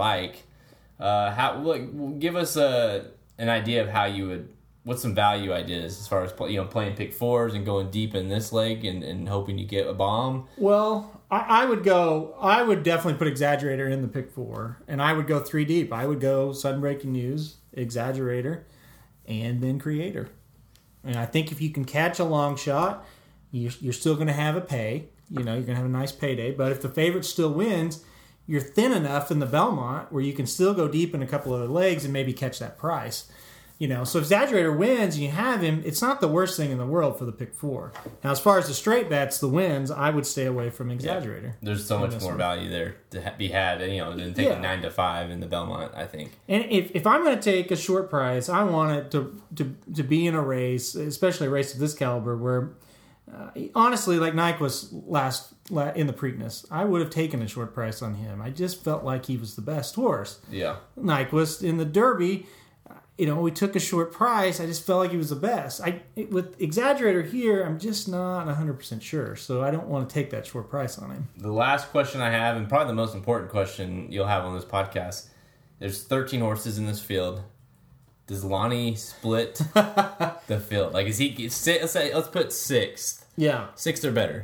S3: like. Give us an idea of how you would. What's some value ideas as far as playing pick fours and going deep in this leg and hoping you get a bomb?
S1: Well, I would definitely put Exaggerator in the pick four, and I would go 3 deep. I would go Sudden Breaking News, Exaggerator, and then Creator. And I think if you can catch a long shot, you're still going to have a pay. You're going to have a nice payday. But if the favorite still wins, you're thin enough in the Belmont where you can still go deep in a couple other legs and maybe catch that price. So if Exaggerator wins and you have him, it's not the worst thing in the world for the pick four. Now, as far as the straight bets, the wins, I would stay away from Exaggerator.
S3: Yeah. There's so much more value there to be had, than taking 9-5 in the Belmont, I think.
S1: And if I'm going to take a short price, I want it to be in a race, especially a race of this caliber, where honestly, like Nyquist last in the Preakness, I would have taken a short price on him. I just felt like he was the best horse.
S3: Yeah,
S1: Nyquist in the Derby. We took a short price. I just felt like he was the best. With Exaggerator here, I'm just not 100% sure, so I don't want to take that short price on him.
S3: The last question I have, and probably the most important question you'll have on this podcast, there's 13 horses in this field. Does Lonnie split the field? Like, is he? Let's put 6th.
S1: Yeah,
S3: 6th or better.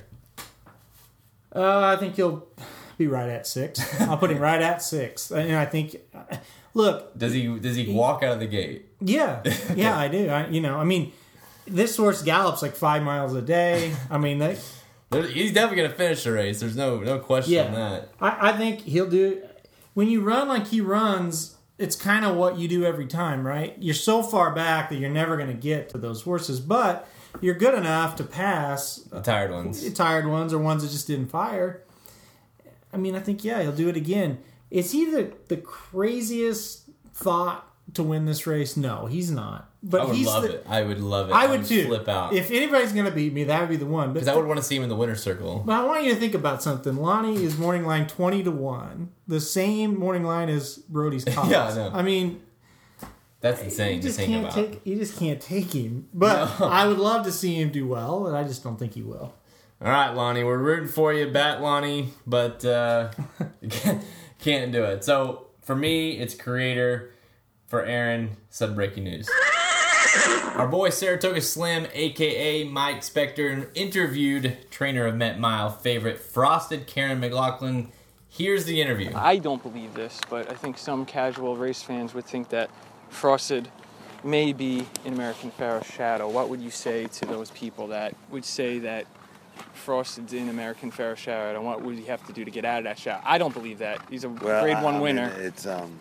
S1: I think he'll be right at 6. I'll put him right at 6, and I think. Look,
S3: does he walk out of the gate?
S1: Yeah, I do. I mean, this horse gallops like 5 miles a day. I mean,
S3: he's definitely going to finish the race. There's no question on that.
S1: I think he'll do. When you run like he runs, it's kind of what you do every time, right? You're so far back that you're never going to get to those horses, but you're good enough to pass
S3: the tired ones,
S1: or ones that just didn't fire. I mean, I think he'll do it again. Is he the craziest thought to win this race? No, he's not. But
S3: I would love it. I would love it.
S1: I would too.
S3: Flip out.
S1: If anybody's going to beat me, that would be the one.
S3: Because I would want to see him in the winner's circle.
S1: But I want you to think about something. Lonnie is morning line 20-1, the same morning line as Brody's Collins.
S3: Yeah, I know.
S1: I mean,
S3: that's insane to think about.
S1: You just can't take him. But no. I would love to see him do well, and I just don't think he will.
S3: All right, Lonnie, we're rooting for you, Bat Lonnie, but can't do it. So for me, it's Creator. For Aaron, Sudden Breaking News. Our boy Saratoga Slim, a.k.a. Mike Spector, interviewed trainer of Met Mile favorite Frosted Karen McLaughlin. Here's the interview.
S5: I don't believe this, but I think some casual race fans would think that Frosted may be in American Pharoah's shadow, what would you say to those people that would say that Frosted's in American Pharoah's shadow, and what would he have to do to get out of that shadow? I don't believe that. He's a grade 1 winner.
S6: It's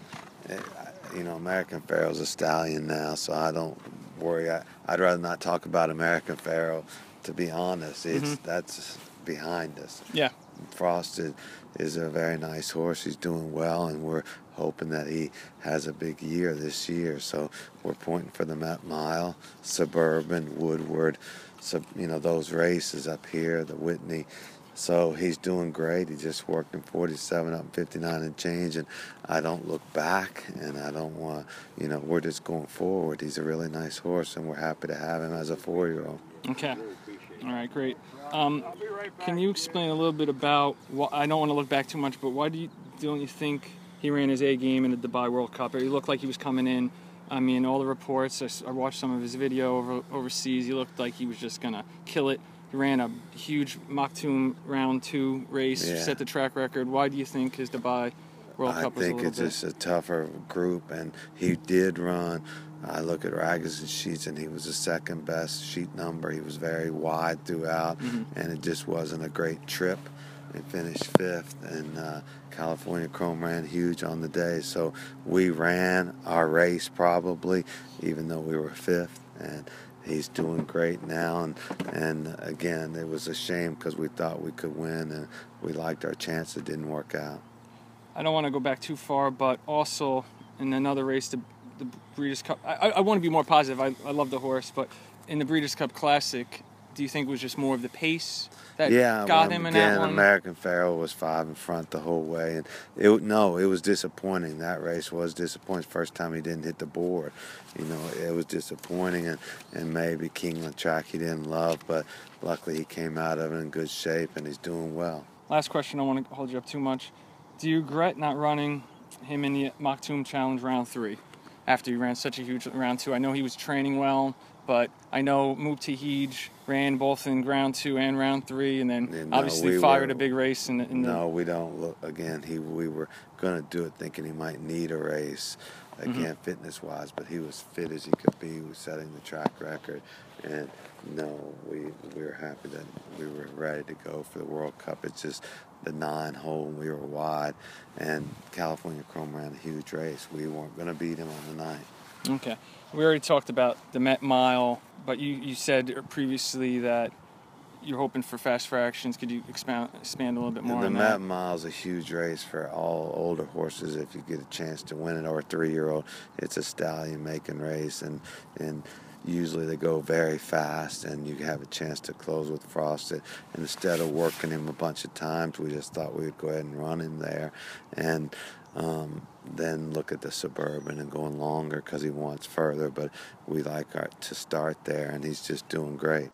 S6: American Pharoah's a stallion now, so I don't worry. I'd rather not talk about American Pharoah, to be honest. That's behind us.
S5: Yeah.
S6: Frosted is a very nice horse. He's doing well, and we're hoping that he has a big year this year. So we're pointing for the Met Mile, Suburban, Woodward, so those races up here, the Whitney. So he's doing great. He's just working 47 up and 59 and change, and I don't look back, and I don't want we're just going forward. He's a really nice horse, and we're happy to have him as a 4-year-old.
S5: Okay. All right, great. Can you explain a little bit about, I don't want to look back too much, but why don't you think he ran his A game in the Dubai World Cup? He looked like he was coming in. I mean, all the reports, I watched some of his video overseas. He looked like he was just going to kill it. He ran a huge Maktoum round 2 race, set the track record. Why do you think his Dubai World Cup was a little bit?
S6: I think it's just a tougher group, and he did run. I look at Ragus's sheets, and he was the second best sheet number. He was very wide throughout, and it just wasn't a great trip. He finished 5th, and California Chrome ran huge on the day. So we ran our race probably, even though we were 5th, and he's doing great now. And again, it was a shame because we thought we could win, and we liked our chance. It didn't work out.
S5: I don't want to go back too far, but also in another race, the Breeders' Cup, I want to be more positive. I love the horse, but in the Breeders' Cup Classic, do you think it was just more of the pace that got him in that one?
S6: American Pharoah was 5 in front the whole way, and it was disappointing. That race was disappointing. First time he didn't hit the board, it was disappointing, and maybe Keeneland track he didn't love, but luckily he came out of it in good shape, and he's doing well.
S5: Last question, I don't want to hold you up too much. Do you regret not running him in the Maktoum Challenge round 3 after he ran such a huge round 2? I know he was training well, but I know Mubtahij ran both in round 2 and round 3, and then obviously fired a big race.
S6: No, we don't look. Again, we were going to do it thinking he might need a race, again, fitness-wise, but he was fit as he could be. He was setting the track record, and no, we were happy that we were ready to go for the World Cup. It's just the 9-hole, and we were wide, and California Chrome ran a huge race. We weren't going to beat him on the night.
S5: Okay. We already talked about the Met Mile, but you said previously that you're hoping for fast fractions. Could you expand a little bit more on that?
S6: The Met Mile is a huge race for all older horses if you get a chance to win it, or a 3-year-old. It's a stallion-making race, and usually they go very fast, and you have a chance to close with Frosted. And instead of working him a bunch of times, we just thought we would go ahead and run him there, and then look at the Suburban and going longer because he wants further. But we like to start there, and he's just doing great.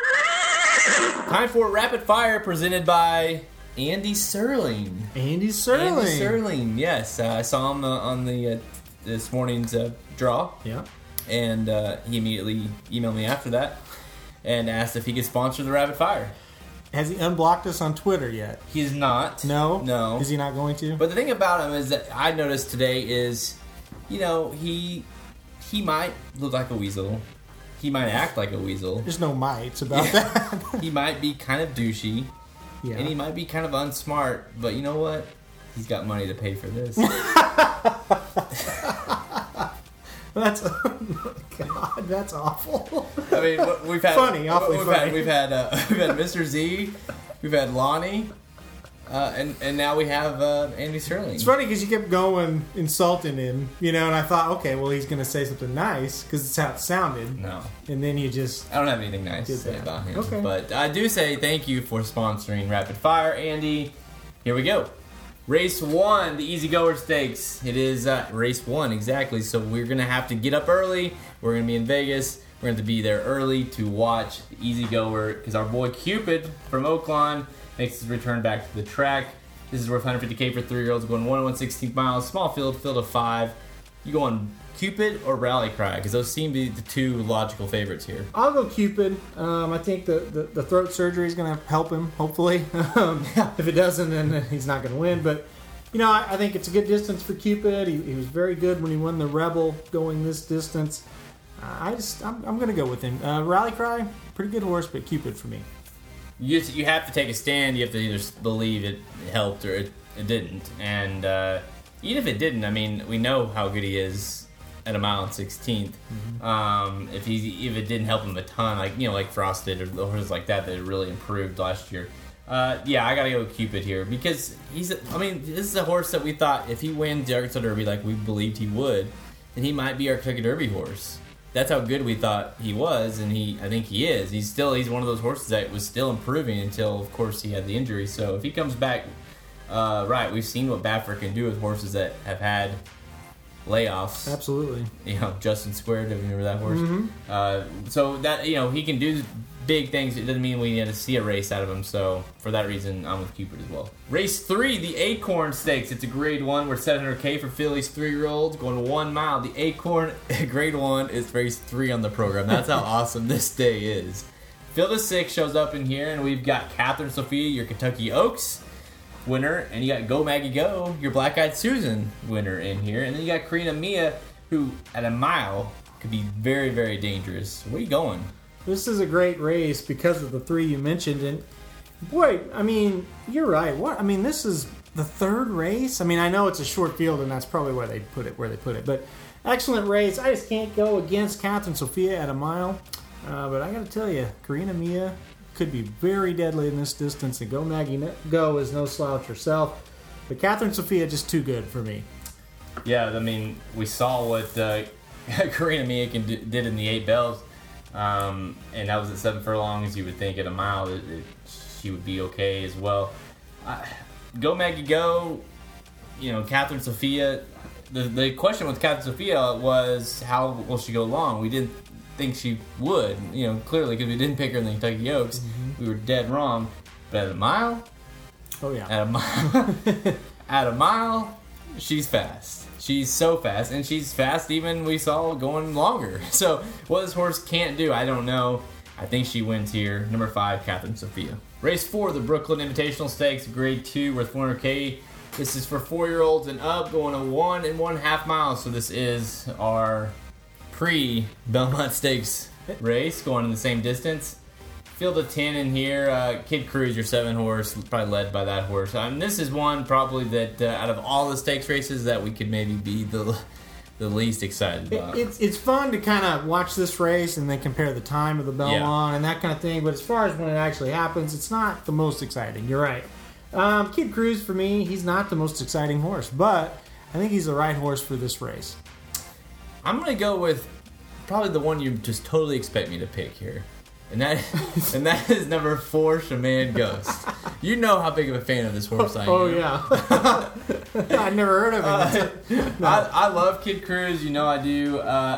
S3: Time for Rapid Fire, presented by Andy Serling.
S1: Andy Serling,
S3: yes. I saw him on the this morning's draw.
S1: Yeah.
S3: And he immediately emailed me after that and asked if he could sponsor the Rapid Fire.
S1: Has he unblocked us on Twitter yet?
S3: He's not.
S1: No? Is he not going to?
S3: But the thing about him is that I noticed today is, he might look like a weasel. He might act like a weasel.
S1: There's no mites about that.
S3: He might be kind of douchey.
S1: Yeah.
S3: And he might be kind of unsmart. But you know what? He's got money to pay for this.
S1: That's God. That's awful.
S3: I mean, we've had
S1: funny.
S3: We've had Mr. Z, we've had Lonnie, and now we have Andy Serling.
S1: It's funny because you kept going insulting him, and I thought, okay, well he's going to say something nice because it's how it sounded.
S3: No,
S1: and then you just
S3: I don't have anything nice to say about him.
S1: Okay,
S3: but I do say thank you for sponsoring Rapid Fire, Andy. Here we go. Race 1, the Easy Goer Stakes. It is race 1, exactly. So we're going to have to get up early. We're going to be in Vegas. We're going to be there early to watch the Easy Goer because our boy Cupid from Oaklawn makes his return back to the track. This is worth $150K for 3-year-olds going 1 1/16 miles. Small field of 5. You go on Cupid or Rally Cry because those seem to be the two logical favorites here.
S1: I'll go Cupid. I think the throat surgery is going to help him, hopefully. If it doesn't, then he's not going to win. But, I think it's a good distance for Cupid. He was very good when he won the Rebel going this distance. I'm going to go with him. Rally Cry, pretty good horse, but Cupid for me.
S3: You have to take a stand. You have to either believe it helped or it didn't. And even if it didn't, I mean, we know how good he is at a mile and 16th. Mm-hmm. If it didn't help him a ton, like Frost did, or the horses like that really improved last year. Yeah, I gotta go with Cupid here because this is a horse that we thought if he wins the Arkansas Derby like we believed he would, then he might be our Kentucky Derby horse. That's how good we thought he was, and I think he is. He's one of those horses that was still improving until, of course, he had the injury. So if he comes back, right, we've seen what Baffer can do with horses that have had layoffs.
S1: Absolutely.
S3: Justin Square, do you remember that horse?
S1: Mm-hmm.
S3: So that he can do big things. It doesn't mean we need to see a race out of him. So for that reason, I'm with Cupid as well. Race 3, the Acorn Stakes. It's a Grade 1. We're $700K for fillies 3-year-olds going 1 mile. The Acorn Grade 1 is race 3 on the program. That's how awesome this day is. Field of 6 shows up in here, and we've got Catherine Sophia, your Kentucky Oaks winner, and you got Go Maggie Go, your Black Eyed Susan winner in here, and then you got Karina Mia, who at a mile could be very, very dangerous. Where are you going?
S1: This is a great race because of the 3 you mentioned, and boy, I mean, you're right. This is the 3rd race. I mean, I know it's a short field, and that's probably where they put it, but excellent race. I just can't go against Catherine Sophia at a mile, but I got to tell you, Karina Mia could be very deadly in this distance, and Go Maggie Go is no slouch herself, but Catherine Sophia just too good for me.
S3: Yeah, I mean, we saw what Karina Mia did in the 8 bells. And that was at 7 furlongs. You would think at a mile she would be okay as well. Go Maggie Go, Catherine Sophia. The question with Catherine Sophia was how will she go long? We didn't think she would, clearly because we didn't pick her in the Kentucky Oaks. Mm-hmm. We were dead wrong. But at a mile, at a mile, she's fast. She's so fast, and she's fast even we saw going longer. So what this horse can't do, I don't know. I think she wins here. Number 5, Catherine Sophia. Race 4, the Brooklyn Invitational Stakes, Grade 2, worth $400K. This is for 4-year-olds and up, going a 1 1/2 miles. So this is our pre-Belmont Stakes race, going in the same distance. Field of 10 in here. Kid Cruise, your 7 horse, probably led by that horse. This is one probably that out of all the stakes races that we could maybe be the least excited about.
S1: It's fun to kind of watch this race and then compare the time of the Belmont and that kind of thing. But as far as when it actually happens, it's not the most exciting. You're right. Kid Cruise for me, he's not the most exciting horse, but I think he's the right horse for this race.
S3: I'm going to go with probably the one you just totally expect me to pick here. And that is number 4, Shaman Ghost. You know how big of a fan of this horse I am.
S1: Oh, yeah. I never heard of him.
S3: No. I love Kid Cruise. I do.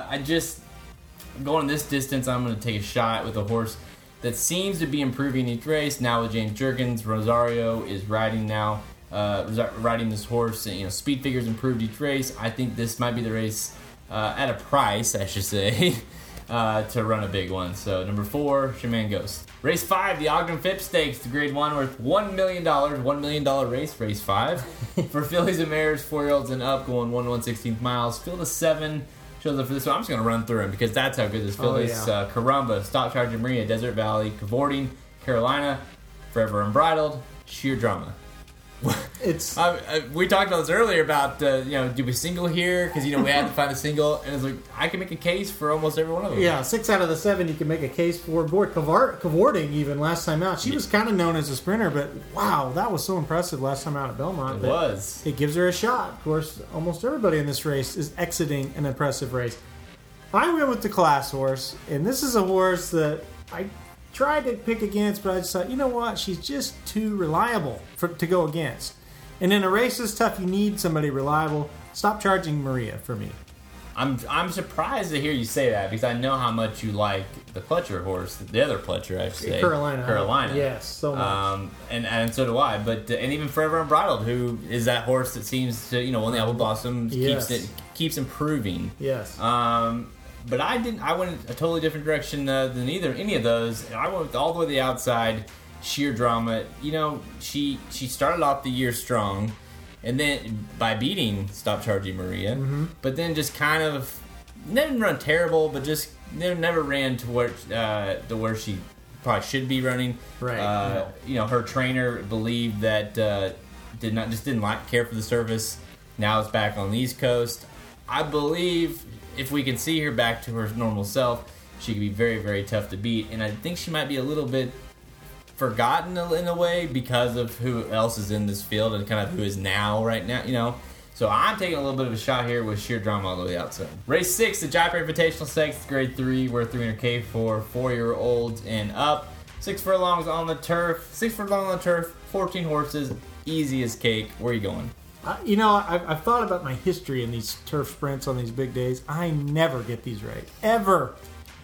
S3: Going this distance, I'm going to take a shot with a horse that seems to be improving each race. Now with James Jerkins, Rosario is riding now. Riding this horse. Speed figures improved each race. I think this might be the race at a price, I should say. To run a big one. So number 4, Shaman Ghost. Race 5, the Ogden Phipps Stakes, the Grade 1 worth $1 million. $1 million race, race 5. For fillies and mares, 4-year-olds and up, going 1 1/16 miles. Field of 7 shows up for this one. I'm just going to run through them because that's how good this field is. Caramba, Stop Charging Maria, Desert Valley, Cavorting, Carolina, Forever Unbridled, Sheer Drama.
S1: It's
S3: we talked about this earlier about do we single here because we had to find a single, and it's like I can make a case for almost every one of them.
S1: Yeah, 6 out of the 7 you can make a case for. Boy, Cavorting even last time out, she was kind of known as a sprinter, but wow, that was so impressive last time out at Belmont.
S3: It was.
S1: It gives her a shot. Of course, almost everybody in this race is exiting an impressive race. I went with the class horse, and this is a horse that I tried to pick against, but I just thought, you know what? She's just too reliable to go against. And in a race this tough, you need somebody reliable. Stop Charging Maria for me.
S3: I'm surprised to hear you say that because I know how much you like the Pletcher horse, the other Pletcher, I should say. Carolina.
S1: Yes, so much.
S3: And so do I. But and even Forever Unbridled, who is that horse that seems to won the Apple Blossom, keeps improving.
S1: Yes.
S3: But I went a totally different direction than any of those. I went all the way to the outside. Sheer Drama. She started off the year strong, and then by beating Stop Charging Maria, but then just kind of didn't run terrible, but just never ran to where she probably should be running.
S1: Right.
S3: Her trainer believed that didn't care for the surface. Now it's back on the East Coast. I believe if we can see her back to her normal self, she could be very, very tough to beat. And I think she might be a little bit forgotten in a way because of who else is in this field and kind of who is right now. So I'm taking a little bit of a shot here with sheer drama all the way outside. Race 6, the Jaipur Invitational Stakes, grade 3, worth $300K for 4-year-olds and up. 6 furlongs on the turf. 14 horses, easy as cake. Where are you going?
S1: I've thought about my history in these turf sprints on these big days. I never get these right. Ever.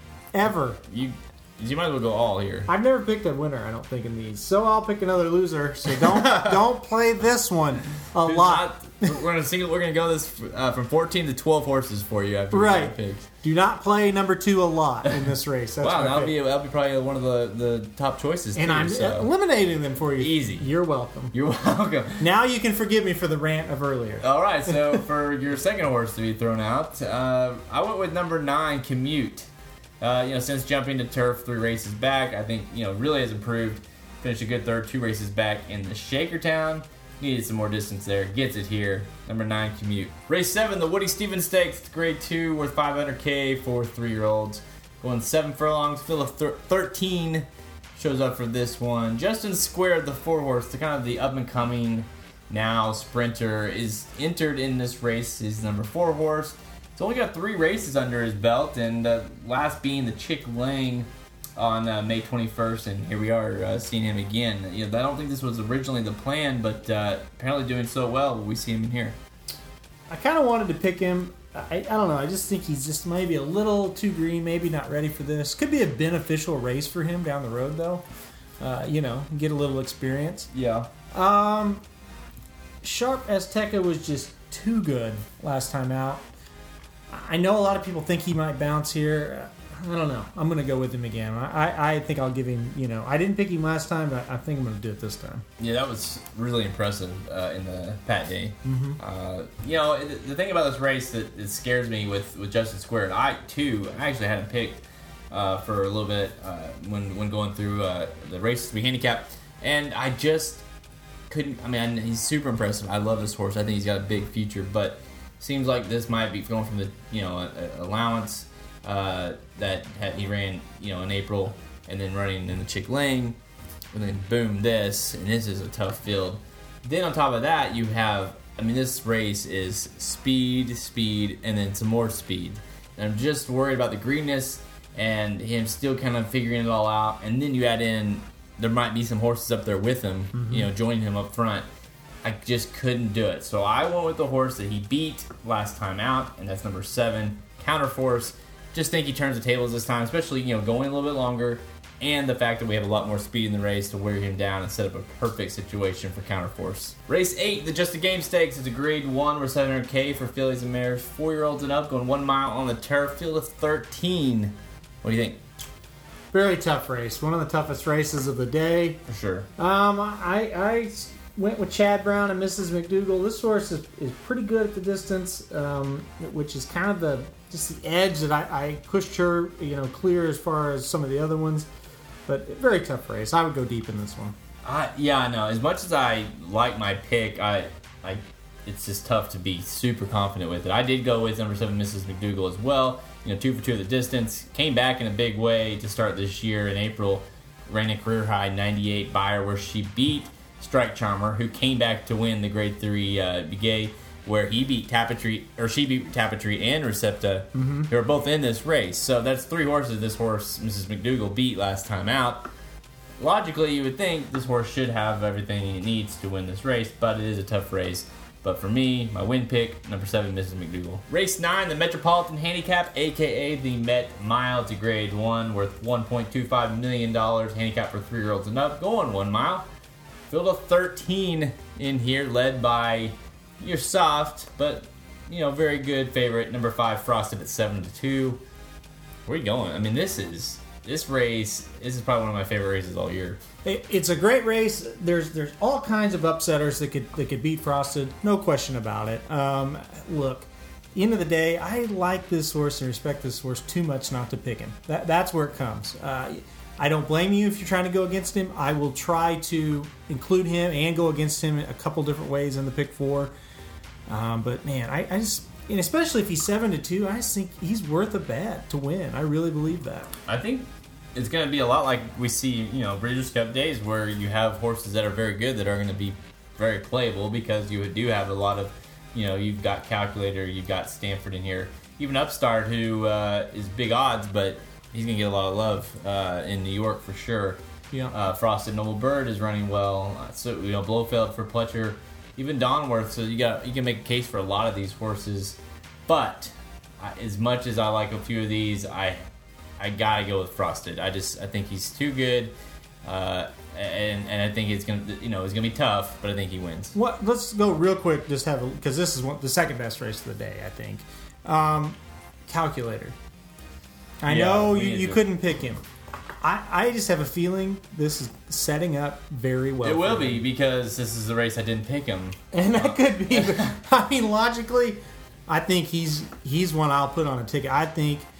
S3: You might as well go all here.
S1: I've never picked a winner, I don't think, in these. So I'll pick another loser. So don't play this one a lot.
S3: We're gonna go this from 14 to 12 horses for you after
S1: right.
S3: picks.
S1: Do not play number 2 a lot in this race. That's
S3: that'll be probably one of the top choices.
S1: And I'm eliminating them for you.
S3: Easy.
S1: You're welcome.
S3: You're welcome.
S1: Now you can forgive me for the rant of earlier.
S3: All right. So for your second horse to be thrown out, I went with number 9, Commute. Since jumping to turf 3 races back, I think, really has improved. Finished a good third 2 races back in the Shakertown. Needed some more distance there. Gets it here. Number 9, Commute. Race 7, the Woody Stevens Stakes, grade 2, worth $500K for 3-year-olds. Going 7 furlongs. Phil of 13 shows up for this one. Justin Square, the 4-horse, the kind of the up-and-coming now sprinter, is entered in this race. He's number 4 horse. He's only got 3 races under his belt, and last being the Chick Lang on May 21st, and here we are seeing him again. I don't think this was originally the plan, but apparently doing so well, we see him in here.
S1: I kind of wanted to pick him. I don't know. I just think he's just maybe a little too green, maybe not ready for this. Could be a beneficial race for him down the road, though. Get a little experience.
S3: Yeah.
S1: Sharp Azteca was just too good last time out. I know a lot of people think he might bounce here. I don't know. I'm going to go with him again. I think I'll give him, I didn't pick him last time, but I think I'm going to do it this time.
S3: Yeah, that was really impressive in the Pat Day.
S1: Mm-hmm.
S3: The thing about this race that scares me with Justin Square, I actually had him picked for a little bit when going through the races to be handicapped, and I just couldn't. I mean, he's super impressive. I love this horse. I think he's got a big future, but seems like this might be going from the allowance that he ran in April, and then running in the Chick Lang, and then boom, this is a tough field. Then on top of that, you have, this race is speed, and then some more speed. And I'm just worried about the greenness and him still kind of figuring it all out. And then you add in, there might be some horses up there with him, joining him up front. I just couldn't do it. So I went with the horse that he beat last time out, and that's number 7, Counterforce. Just think he turns the tables this time, especially, going a little bit longer, and the fact that we have a lot more speed in the race to wear him down and set up a perfect situation for Counterforce. Race 8, the Just a Game Stakes, is a grade 1 worth $700K for fillies and mares, 4-year-olds and up, going 1 mile on the turf, field of 13. What do you think?
S1: Very tough race. One of the toughest races of the day.
S3: For sure.
S1: I went with Chad Brown and Mrs. McDougal. This horse is pretty good at the distance, which is kind of the edge that I pushed her, clear as far as some of the other ones. But very tough race. I would go deep in this one.
S3: I know. As much as I like my pick, it's just tough to be super confident with it. I did go with number 7, Mrs. McDougal, as well. 2 for 2 at the distance. Came back in a big way to start this year in April. Ran a career high 98 Beyer, where she beat Strike Charmer, who came back to win the Grade 3 Begay, where she beat Tapestry and Recepta, who are both in this race. So that's 3 horses this horse, Mrs. McDougal, beat last time out. Logically, you would think this horse should have everything it needs to win this race, but it is a tough race. But for me, my win pick, number 7, Mrs. McDougal. Race 9, the Metropolitan Handicap, a.k.a. the Met Mile, to Grade 1, worth $1.25 million, handicap for 3-year-olds and up, going 1 mile. Field of 13 in here, led by your soft, but, very good favorite, number 5, Frosted, at 7-2. Where are you going? This race, this is probably one of my favorite races all year.
S1: It's a great race. There's all kinds of upsetters that could beat Frosted, no question about it. Look, end of the day, I like this horse and respect this horse too much not to pick him. That's where it comes. I don't blame you if you're trying to go against him. I will try to include him and go against him a couple different ways in the pick 4. But man, I just, and especially if he's 7-2, I just think he's worth a bet to win. I really believe that.
S3: I think it's going to be a lot like we see, Breeders' Cup days where you have horses that are very good that are going to be very playable because you do have a lot of, you've got Calculator, you've got Stanford in here, even Upstart who is big odds, but he's going to get a lot of love in New York for sure.
S1: Yeah.
S3: Frosted Noble Bird is running well. So Blofeld for Pletcher, even Donworth. So you can make a case for a lot of these horses. But as much as I like a few of these, I gotta go with Frosted. I think he's too good, and I think it's gonna be tough. But I think he wins.
S1: Let's go real quick. Because this is the second best race of the day. I think. Calculator. I know you couldn't pick him. I just have a feeling this is setting up very well.
S3: It will be because this is the race I didn't pick him.
S1: And that could be. Logically, I think he's one I'll put on a ticket. I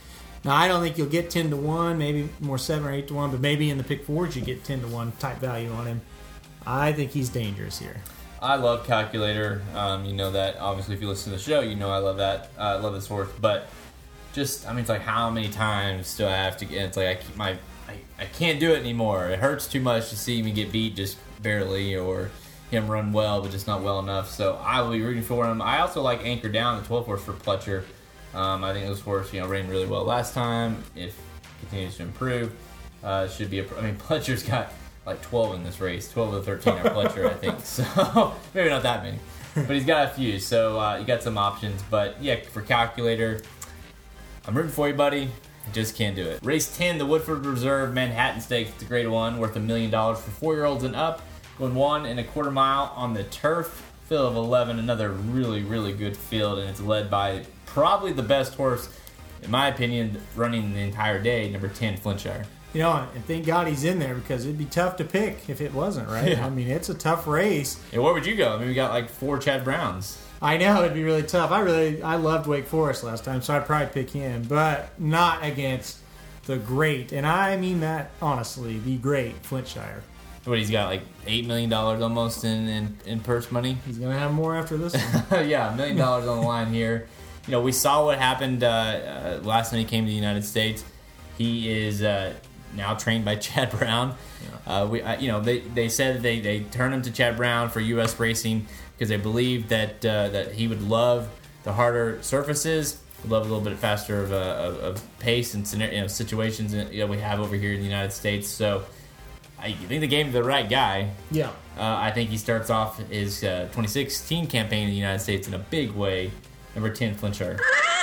S1: don't think you'll get 10-1, maybe more 7 or 8-1, but maybe in the pick 4s you get 10-1 type value on him. I think he's dangerous here.
S3: I love Calculator. You know that. Obviously, if you listen to the show, you know I love that. I love this horse, but. It's like how many times do I have to get? It's like I can't do it anymore. It hurts too much to see me get beat just barely, or him run well but just not well enough. So I will be rooting for him. I also like Anchor Down, the 12 horse for Pletcher. I think this horse, ran really well last time. If it continues to improve, should be Pletcher's got like 12 in this race. 12 of the 13 are Pletcher, I think. So maybe not that many, but he's got a few. So you got some options. But yeah, for Calculator. I'm rooting for you, buddy. I just can't do it. Race 10, the Woodford Reserve Manhattan Stakes. It's a grade 1, worth $1 million for 4-year-olds and up. Going 1.25 mile on the turf. Field of 11, another really, really good field, and it's led by probably the best horse, in my opinion, running the entire day, number 10, Flintshire.
S1: And thank God he's in there because it'd be tough to pick if it wasn't, right?
S3: Yeah.
S1: It's a tough race.
S3: And where would you go? We got like 4 Chad Browns.
S1: I know, it'd be really tough. I loved Wake Forest last time, so I'd probably pick him, but not against the great, and I mean that honestly, the great Flintshire.
S3: What, he's got like $8 million almost in purse money?
S1: He's going to have more after this one.
S3: Yeah, $1 million on the line here. We saw what happened last time he came to the United States. He is now trained by Chad Brown. Yeah. They said that they turned him to Chad Brown for U.S. racing because they believed that he would love the harder surfaces, would love a little bit faster of pace and situations we have over here in the United States. So I think they gave him the right guy.
S1: Yeah.
S3: I think he starts off his 2016 campaign in the United States in a big way. Number 10, Flintshire.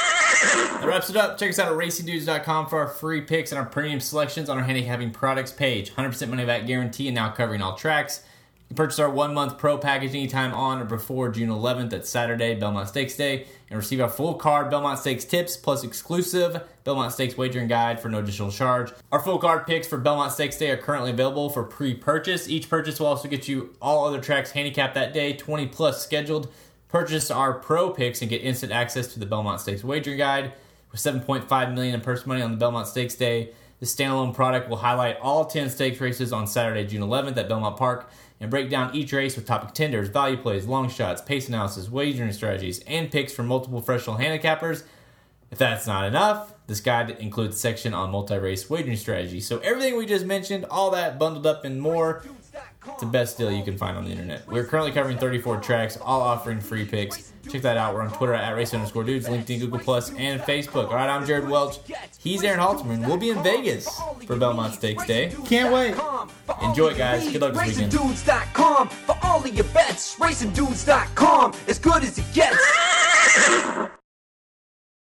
S3: That wraps it up. Check us out at racingdudes.com for our free picks and our premium selections on our handicapping products page. 100% money back guarantee and now covering all tracks. You can purchase our 1-month pro package anytime on or before June 11th, that's Saturday, Belmont Stakes Day, and receive our full card Belmont Stakes tips plus exclusive Belmont Stakes wagering guide for no additional charge. Our full card picks for Belmont Stakes Day are currently available for pre-purchase. Each purchase will also get you all other tracks handicapped that day, 20 plus scheduled. Purchase our pro picks and get instant access to the Belmont Stakes wagering guide. With $7.5 million in purse money on the Belmont Stakes Day, the standalone product will highlight all 10 stakes races on Saturday, June 11th at Belmont Park and break down each race with top contenders, value plays, long shots, pace analysis, wagering strategies, and picks from multiple professional handicappers. If that's not enough, this guide includes a section on multi-race wagering strategy. So everything we just mentioned, all that bundled up and more, it's the best deal you can find on the internet. We're currently covering 34 tracks, all offering free picks. Check that out. We're on Twitter at race_dudes, LinkedIn, Google+, and Facebook. All right, I'm Jared Welch. He's Aaron Halterman. We'll be in Vegas for Belmont Stakes Day.
S1: Can't wait.
S3: Enjoy it, guys. Good luck this weekend.
S2: RacingDudes.com for all of your bets. RacingDudes.com, as good as it gets.